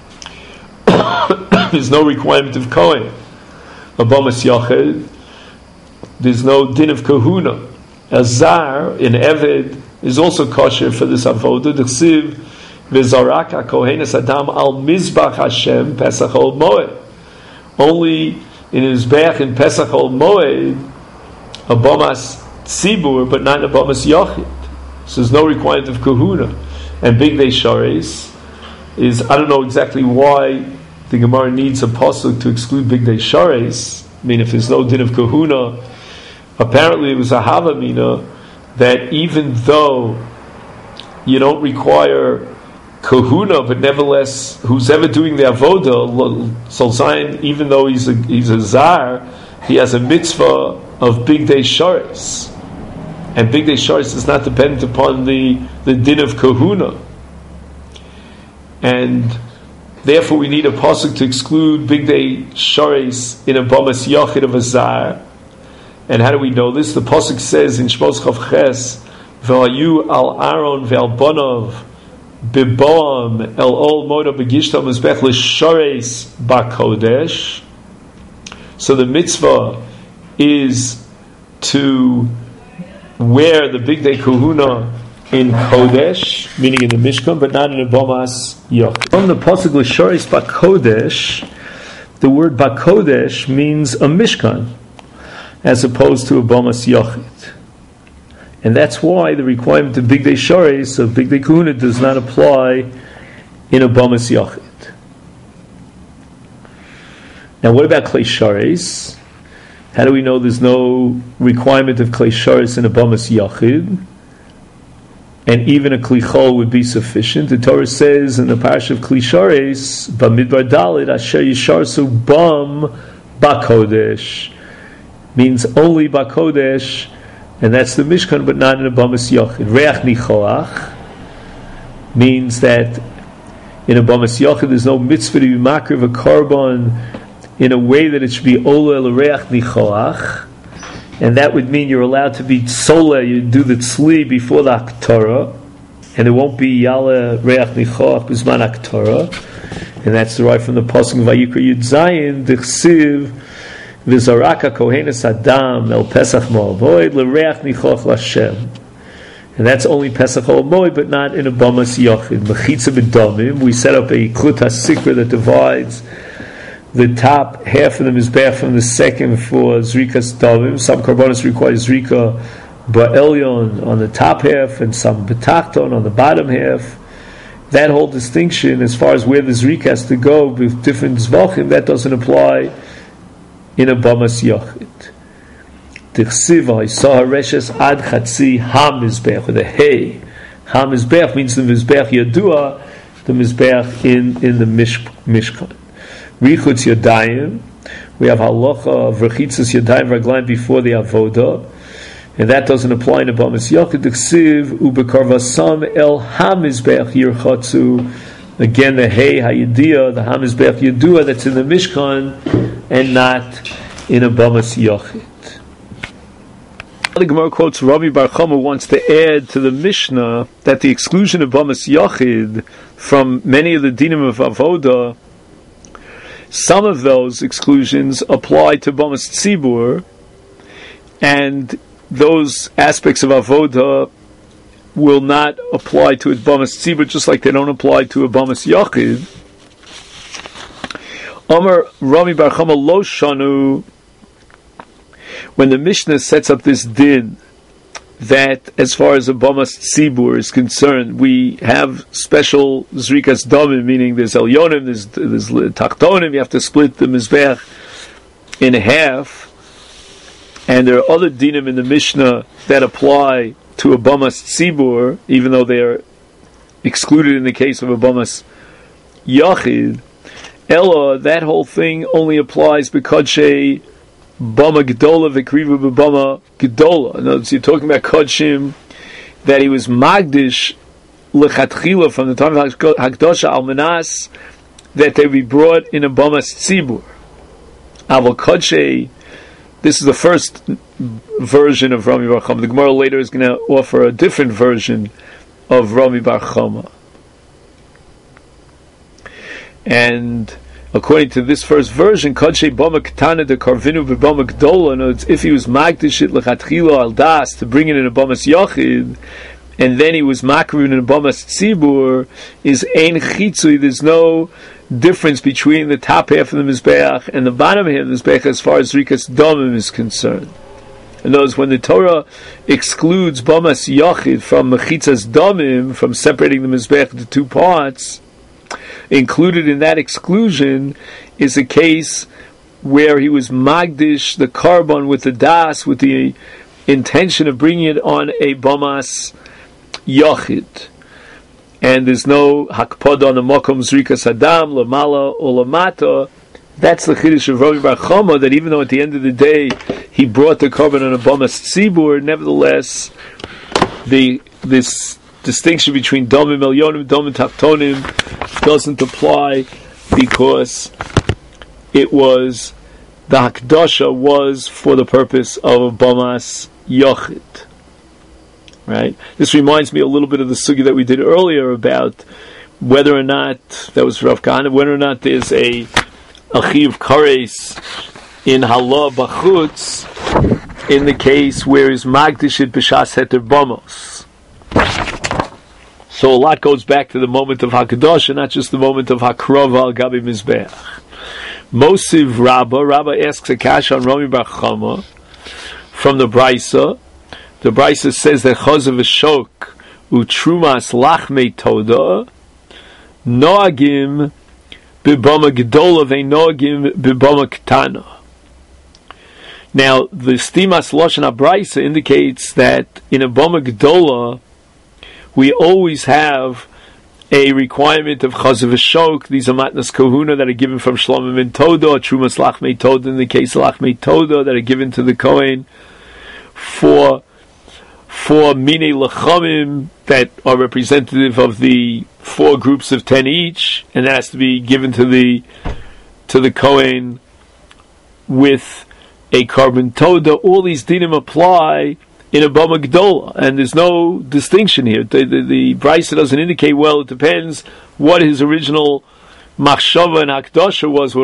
there's no requirement of Kohen. A Bamas Yochid, there's no din of Kahuna. A Zar in Eved is also kosher for this avoda. The Chsiv v'zaraka kohenes adam al mizbach Hashem Pesach ol Moed. Only in his Mizbeach in Pesach ol Moed, a Bamas Tzibur, but not in a Bamas Yochid. So there's no requirement of Kahuna. And Big Day Shares is, I don't know exactly why the Gemara needs a pasuk to exclude Big Day Shares. I mean, if there's no din of Kahuna, apparently it was a Havamina that even though you don't require Kahuna, but nevertheless, who's ever doing the Avoda, Sol Zion, even though he's a Zar, he has a mitzvah of Big Day Sharis. And Big Day Sharis is not dependent upon the din of kahuna. And therefore we need a pasuk to exclude Big Day Sharis in a Bamas Yachid of a Zar. And how do we know this? The pasuk says in Shmos Chav Ches, V'ayu al Aaron ve'al Bonov Biboam el ol moda begishta mizbech l'shareis ba'kodesh. So the mitzvah is to wear the Big Day Kahuna in Kodesh, meaning in the Mishkan, but not in a Bomas Yochid. From the pasuk l'shareis ba'kodesh, the word ba'kodesh means a Mishkan, as opposed to a Bomas Yochid. And that's why the requirement of Big Day Sharis, of Big Day Kahuna, does not apply in a Bamas Yachid. Now what about Klei Sharis? How do we know there's no requirement of Klei Sharis in a Bamas Yachid? And even a Kli Chol would be sufficient. The Torah says in the parish of Kli Sharis, Bamidbar Dalit, Asher Yisharsu Bam Bakodesh, means only Bakodesh, and that's the Mishkan, but not in a Bamas Yochid. Reach Nichoach means that in a Bamas Yochid there's no mitzvah to be makriv a korban in a way that it should be Ola el Reach Nichoach, and that would mean you're allowed to be Tzoleh, you do the Tzli before the Aktorah, and there won't be Yala Reach Nichoach Bizman Aktorah, and that's derived from the Pasuk Vayikra Yud Zayin, D'chsiv V'zaraka kohenes adam el Pesach mo'avoid l'reach nichoch l'Hashem, and that's only Pesach mo'avoid, but not in a Bamas Yochid. Mechitza b'domim, we set up a Klut HaSikra that divides the top half of the Mizbeach from the second for Zrikas Domim. Some Karbonos require Zrika Ba'elyon on the top half, and some B'tachton on the bottom half. That whole distinction, as far as where the Zrika has to go with different Zvachim, that doesn't apply in a Bamas Yochid. T'chsiv I saw Reshes ad Chatzi HaMizbeach with a Hey. HaMizbeach means the Mizbeach Yadua, the Mizbeach in the Mishkan. Richutz Yadayim, we have halacha of Rechitzas Yadayim Raglayim before the Avodah, and that doesn't apply in a Bamas Yochid. T'chsiv ubekarvasam el HaMizbeach Yirchatzu. Again, the Hey Hayidiyah, the HaMizbeach Yadua, that's in the Mishkan and not in a Bamas Yochid. The Gemara quotes Rabbi Bar Chama wants to add to the Mishnah that the exclusion of Bamas Yochid from many of the dinim of Avodah, some of those exclusions apply to Bamas Tzibur, and those aspects of Avodah will not apply to a Bamas Tzibur, just like they don't apply to a Bamas Yochid. Amar Rami Bar Chama Lo Shanu, when the Mishnah sets up this din that as far as a Bamas Tzibur is concerned, we have special Zrikas Domim, meaning there's Elyonim, there's Tachtonim, you have to split the Mizbeach in half, and there are other dinim in the Mishnah that apply to a Bamas Tzibur, even though they are excluded in the case of a Bamas Yachid. Ella, that whole thing only applies b'kodshei Bama Gedola v'kriva b'Bama Gedola. In other words, you're talking about Kodshim that he was Magdish lechatchila from the time of Hakdosha Almanas, that they be brought in a Bamas Tzibur. Aval Kodshei, this is the first version of Rami Bar Chama. The Gemara later is going to offer a different version of Rami Bar Chama. And according to this first version, Kodshei Bama Ketana de Karvinu b'Bama Gdola, if he was Magdish it lechatchila al das to bring it in a Bamas Yochid, and then he was Makrun in a Bamas Tzibur, is Ein Chitzui, there's no difference between the top half of the Mizbeach and the bottom half of the Mizbeach as far as Rikas Domim is concerned. In other words, when the Torah excludes Bamas Yochid from Mechitzas Domim, from separating the Mizbeach into two parts, included in that exclusion is a case where he was Magdish the Karban with the Das, with the intention of bringing it on a Bamas Yochid. And there's no Hakpad on the Mokom Zrikas Adam, Lamala or Lamata, That's the chiddush of Rami Bar Chama, that even though at the end of the day he brought the korban on a Bamas Tzibur, nevertheless this distinction between Domim Elyonim, Domim Tachtonim doesn't apply, because it was, the Hakdasha was for the purpose of a Bamas Yochid. Right? This reminds me a little bit of the sugya that we did earlier about whether or not, that was Rav Kahana, whether or not there's a chiv kares in Halah Bachutz in the case where is Magdishit B'shas Heter Bamos. So a lot goes back to the moment of Hakadosh and not just the moment of Hakrova al Gabi Mizbeach. Mosiv Rabba asks a kash on Rami Bar Chama from the Brisa. The Brisa says that Chazav Shok Utrumas Lachmei Toda Noagim Bibama Gedola Ve'Noagim Bibama Ketana. Now, the Stimas Lashon HaBraisa indicates that in a Bama Gedola we always have a requirement of Chazav Shok. These are Matnas Kahuna that are given from Shlomo ben Toda, Trumas Lachmei Toda in the case of Lachmei Toda that are given to the Kohen for Minei Lachamim that are representative of the 4 groups of 10 each, and that has to be given to the Kohen with a korban Toda. All these dinim apply in a Bama Gdola, and there's no distinction here. The Brisa doesn't indicate, well, it depends what his original Machshava and Hakdasha was.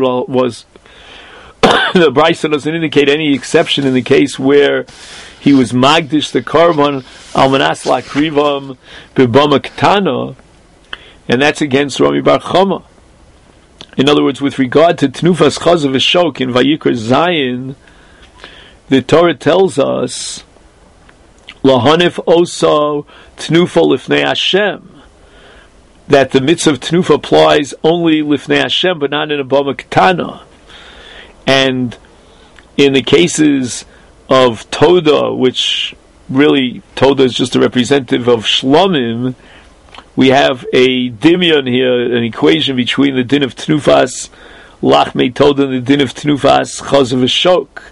The Brisa doesn't indicate any exception in the case where he was Magdish the Karban Almanas Lakrivam Bibama Ketana, and that's against Rami Bar Chama. In other words, with regard to Tnufas Chazav Shok in Vayikra Zayin, the Torah tells us Lahanif Oso Tnufa Lifnei Hashem, that the mitzvah of Tnufa applies only Lifnei Hashem, but not in a Bama Ketana. And in the cases of Toda, which really Toda is just a representative of Shlomim, we have a dimion here, an equation between the din of Tnufas Lachmei Toda and the din of Tnufas Chazav Shok.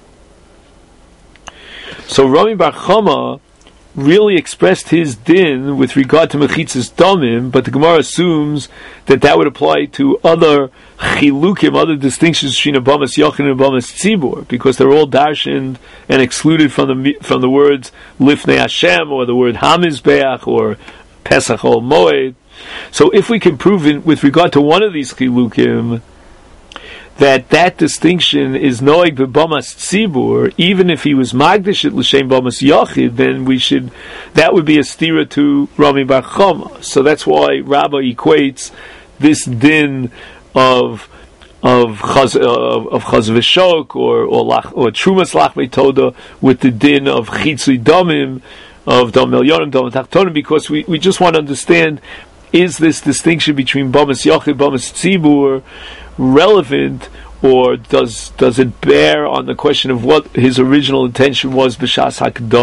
So Rami Bar Chama really expressed his din with regard to Mechitzas Damim, but the Gemara assumes that would apply to other chilukim, other distinctions between a Bamas Yochin and a Bamas Tzibur, because they're all darshened and excluded from the words Lifnei Hashem, or the word Hamizbeach, or Pesach Ol Moed. So if we can prove with regard to one of these chilukim that distinction is noeg b'bamas tzibur, even if he was magdish at l'shem bamas yachid, then that would be a stira to Rami Bar Chama. So that's why Rabbi equates this din of Chazav Shok or Trumas Lachmei Toda with the din of Chitzui Damim, of Dom Elyonim, Dom Tachtonim, because we just want to understand, is this distinction between Bamas Yachid, Bamas Tzibur relevant, or does it bear on the question of what his original intention was B'shas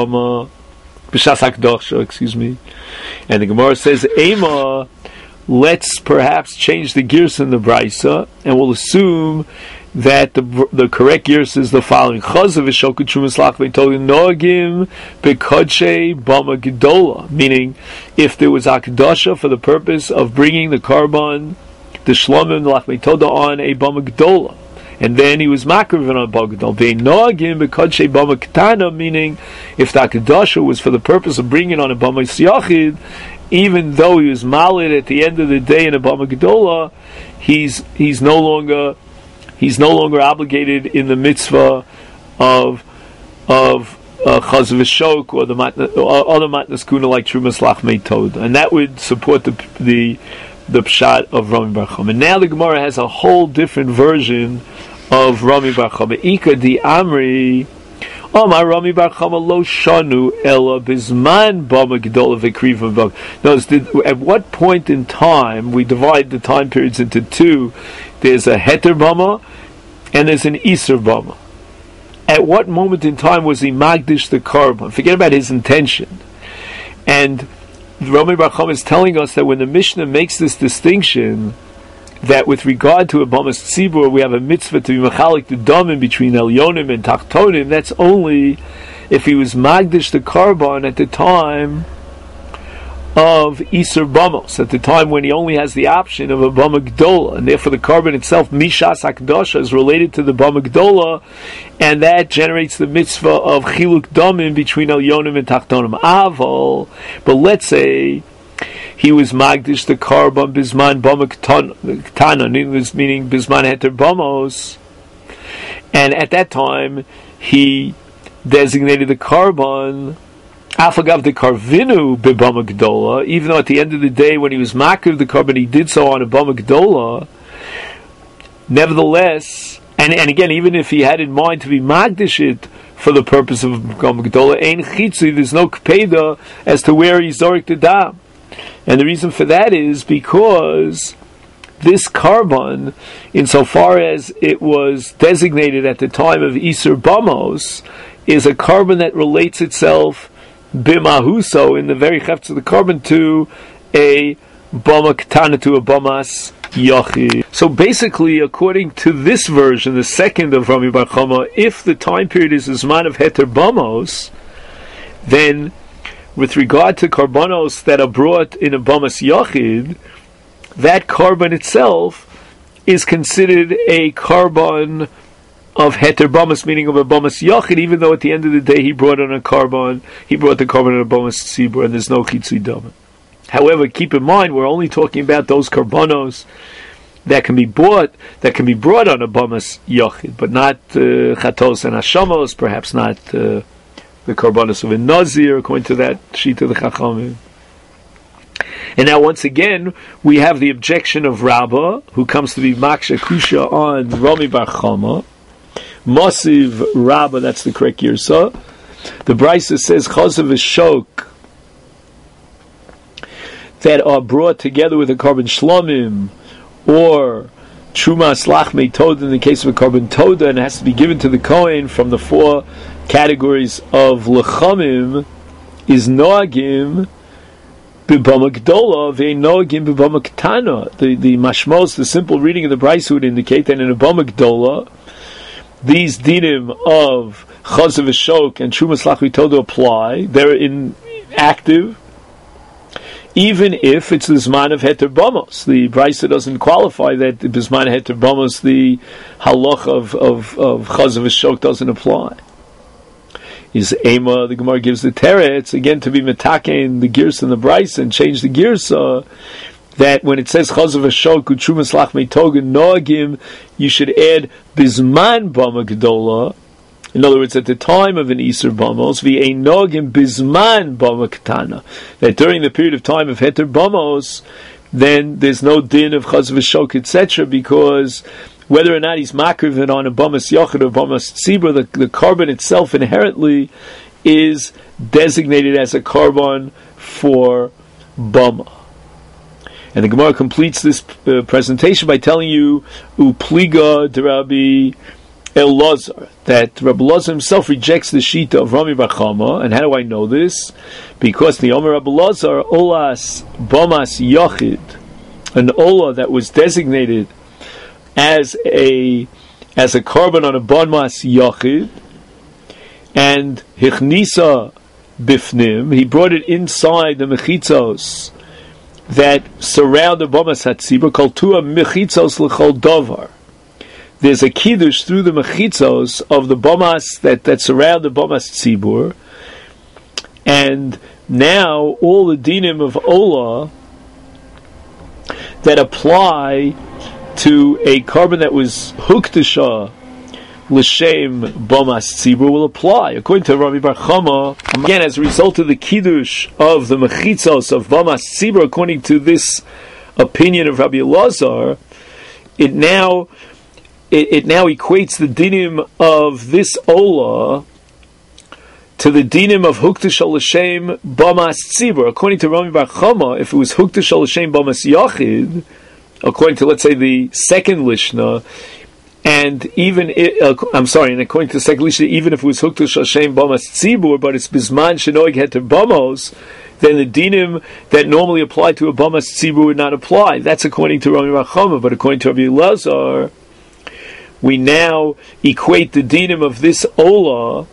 Hakdasha, And the Gemara says, Ema, let's perhaps change the gears in the Brisa, and we'll assume that the correct gears is the following: Chazav Shok Trumas Lachmei Toda Noagim Bekodshe Bama Gedola, meaning if there was Hakdasha for the purpose of bringing the Karban, the Shlomim, the Lachmei Toda on a Bama Gedola, and then he was Makriv on a Bama Gedola. Ve'noagim Bekodshe Bama Ketana, meaning if the Hakdasha was for the purpose of bringing on a Bama Yachid, even though he was Malid at the end of the day in a Bama Gedola, he's no longer obligated in the mitzvah of Chazav Shok or other Matnas Kuna like Trumas Lachmei Toda, and that would support the pshat of Rami Bar Chama. And now the Gemara has a whole different version of Rami Bar Chama. Ika di Amri, Omar Rami Bar Chama lo shanu ela bizman bama gedola v'krivim bama. Notice, at what point in time, we divide the time periods into two. There's a heter bama and there's an iser bama. At what moment in time was he magdish the karban? Forget about his intention. And Rami Bar Chama is telling us that when the Mishnah makes this distinction, that with regard to a Bamas Tzibur, we have a mitzvah to be machalik the damim between Elyonim and Tachtonim. That's only if he was Magdish the Karban at the time of Isur Bamos, at the time when he only has the option of a Bama Gdola, and therefore the Karban itself, Mishas HaKdosha, is related to the Bama Gdola, and that generates the mitzvah of Chiluk Damim between Elyonim and Tachtonim. Aval, but let's say he was Magdish the Karban Bisman Bama Ktana, meaning Bisman Heter Bamos, and at that time he designated the Karban Afagav the Karvinu b'Bama Gdola, even though at the end of the day when he was Makir the Karban he did so on a Bama Gdola. Nevertheless, and again, even if he had in mind to be Magdish it for the purpose of Bama Gdola, Ein Chitzi, there's no Kpeda as to where he's Zorik the Dam. And the reason for that is because this Karban, insofar as it was designated at the time of Isur Bamos, is a Karban that relates itself Bimahuso in the very hefts of the Karban to a Bama Ketana, to a Bamas Yochid. So basically, according to this version, the second of Rami Bar Chama, if the time period is the Zman of Heter Bamos, then with regard to Karbanos that are brought in a Bamas Yochid, that Karban itself is considered a Karban of Heter Bamas, meaning of a Bamas Yochid, even though at the end of the day he brought on a Karban, he brought the Karban on a Bamas Tzibur, and there's no Chitzui Dama. However, keep in mind, we're only talking about those Karbanos that can be brought on a Bamas Yochid, but not Chatos and Hashamos, perhaps not the Karbanos of a Nazir, according to that sheet of the Chachamim. And now once again, we have the objection of Rabbah, who comes to be Maksha Kusha on Rami Bar Chama. Masiv Rabbah, that's the correct Yirsa. The Brisa says Chazav Shok that are brought together with a Karban Shlomim or Trumas Lachmei Toda in the case of a Karban Toda, and it has to be given to the Kohen from the four categories of Lechamim, is Noagim B'Bama Gdola Ve'ein Noagim B'Bama Ketana. The Mashmos, the simple reading of the Brisa would indicate that in a Bama Gdola these dinim of Chazav Shok and Trumas Lachmei Toda apply. They're active, even if it's the Zman of Heter Bamos. The Brisa doesn't qualify that the Zman of Heter Bamos, the halach of Chazav Shok doesn't apply. Is Ema, the Gemara gives the teretz, again to be metakein the Girsa and the Brisa and change the Girsa, that when it says Chazav Shok Trumas Lachmei Toda Noagim, you should add Bizman Bama Gdola. In other words, at the time of an Isur Bamos, Ve'ein Noagim Bizman Bama Ketana, that during the period of time of Heter Bamos, then there's no din of Chazav Shok, etc., because whether or not he's makriv on a Bamas Yochid or Bamas Tzibur, the Karban itself inherently is designated as a Karban for Bama. And the Gemara completes this presentation by telling you Upliga de Rabbi Elazar, that Rabbi Elazar himself rejects the Shita of Rami Bar Chama. And how do I know this? Because the Omer Rabbi Elazar, Olas Bamas Yochid, an Ola that was designated as a Karban on a Bamas Yochid, and Hichnisa Bifnim, he brought it inside the Mechitzos that surround the Bamas HaTzibur, called Tua Mechitzos L'chol Dovar. There's a kiddush through the mechitzos of the Bamas that surround the Bamas Tzibur, and now all the dinim of Ola that apply to a Karban that was Huktasha L'Shem Bamas Tzibur will apply. According to Rami Bar Chama, again, as a result of the kiddush of the mechitzos of Bamas Tzibur, according to this opinion of Rabbi Elazar, it now equates the dinim of this Ola to the dinim of Huktasha L'Shem Bamas Tzibur. According to Rami Bar Chama, if it was Huktasha L'Shem Bamas Yachid, according to, let's say, the second Lishna, And even, and according to Seglisha, even if it was hooked to Shashem Bomas Tzibur, but it's Bisman Shenoig Heter Bamos, then the dinim that normally apply to a Bomas Tzibur would not apply. That's according to Rami Rachama, but according to Rabbi Elazar, we now equate the dinim of this Ola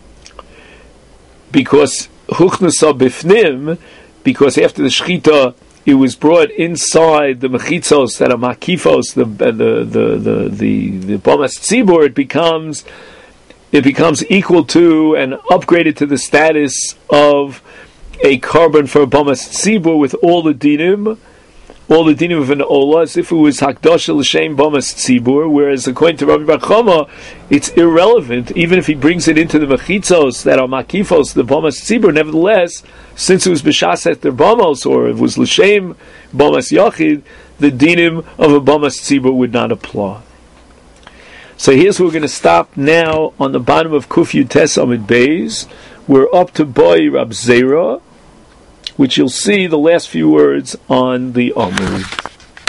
because Huchnasa Bifnim, because after the Shechita, it was brought inside the mechitzos that are makifos, the bomas tzibur. It becomes equal to and upgraded to the status of a carbon for a bomas tzibur with all the dinim of an ola, as if it was hakdasha l'shem bomas tzibur. Whereas according to Rabbi Bar Chama, it's irrelevant. Even if he brings it into the mechitzos that are makifos, the bomas tzibur, nevertheless, since it was b'shas eter bamos, or it was l'shem bomas yachid, the dinim of a bomas tzibur would not apply. So here's where we're going to stop now on the bottom of Kuf Yutes Amid Beis. We're up to Boi Rab Zera, which you'll see the last few words on the Amud.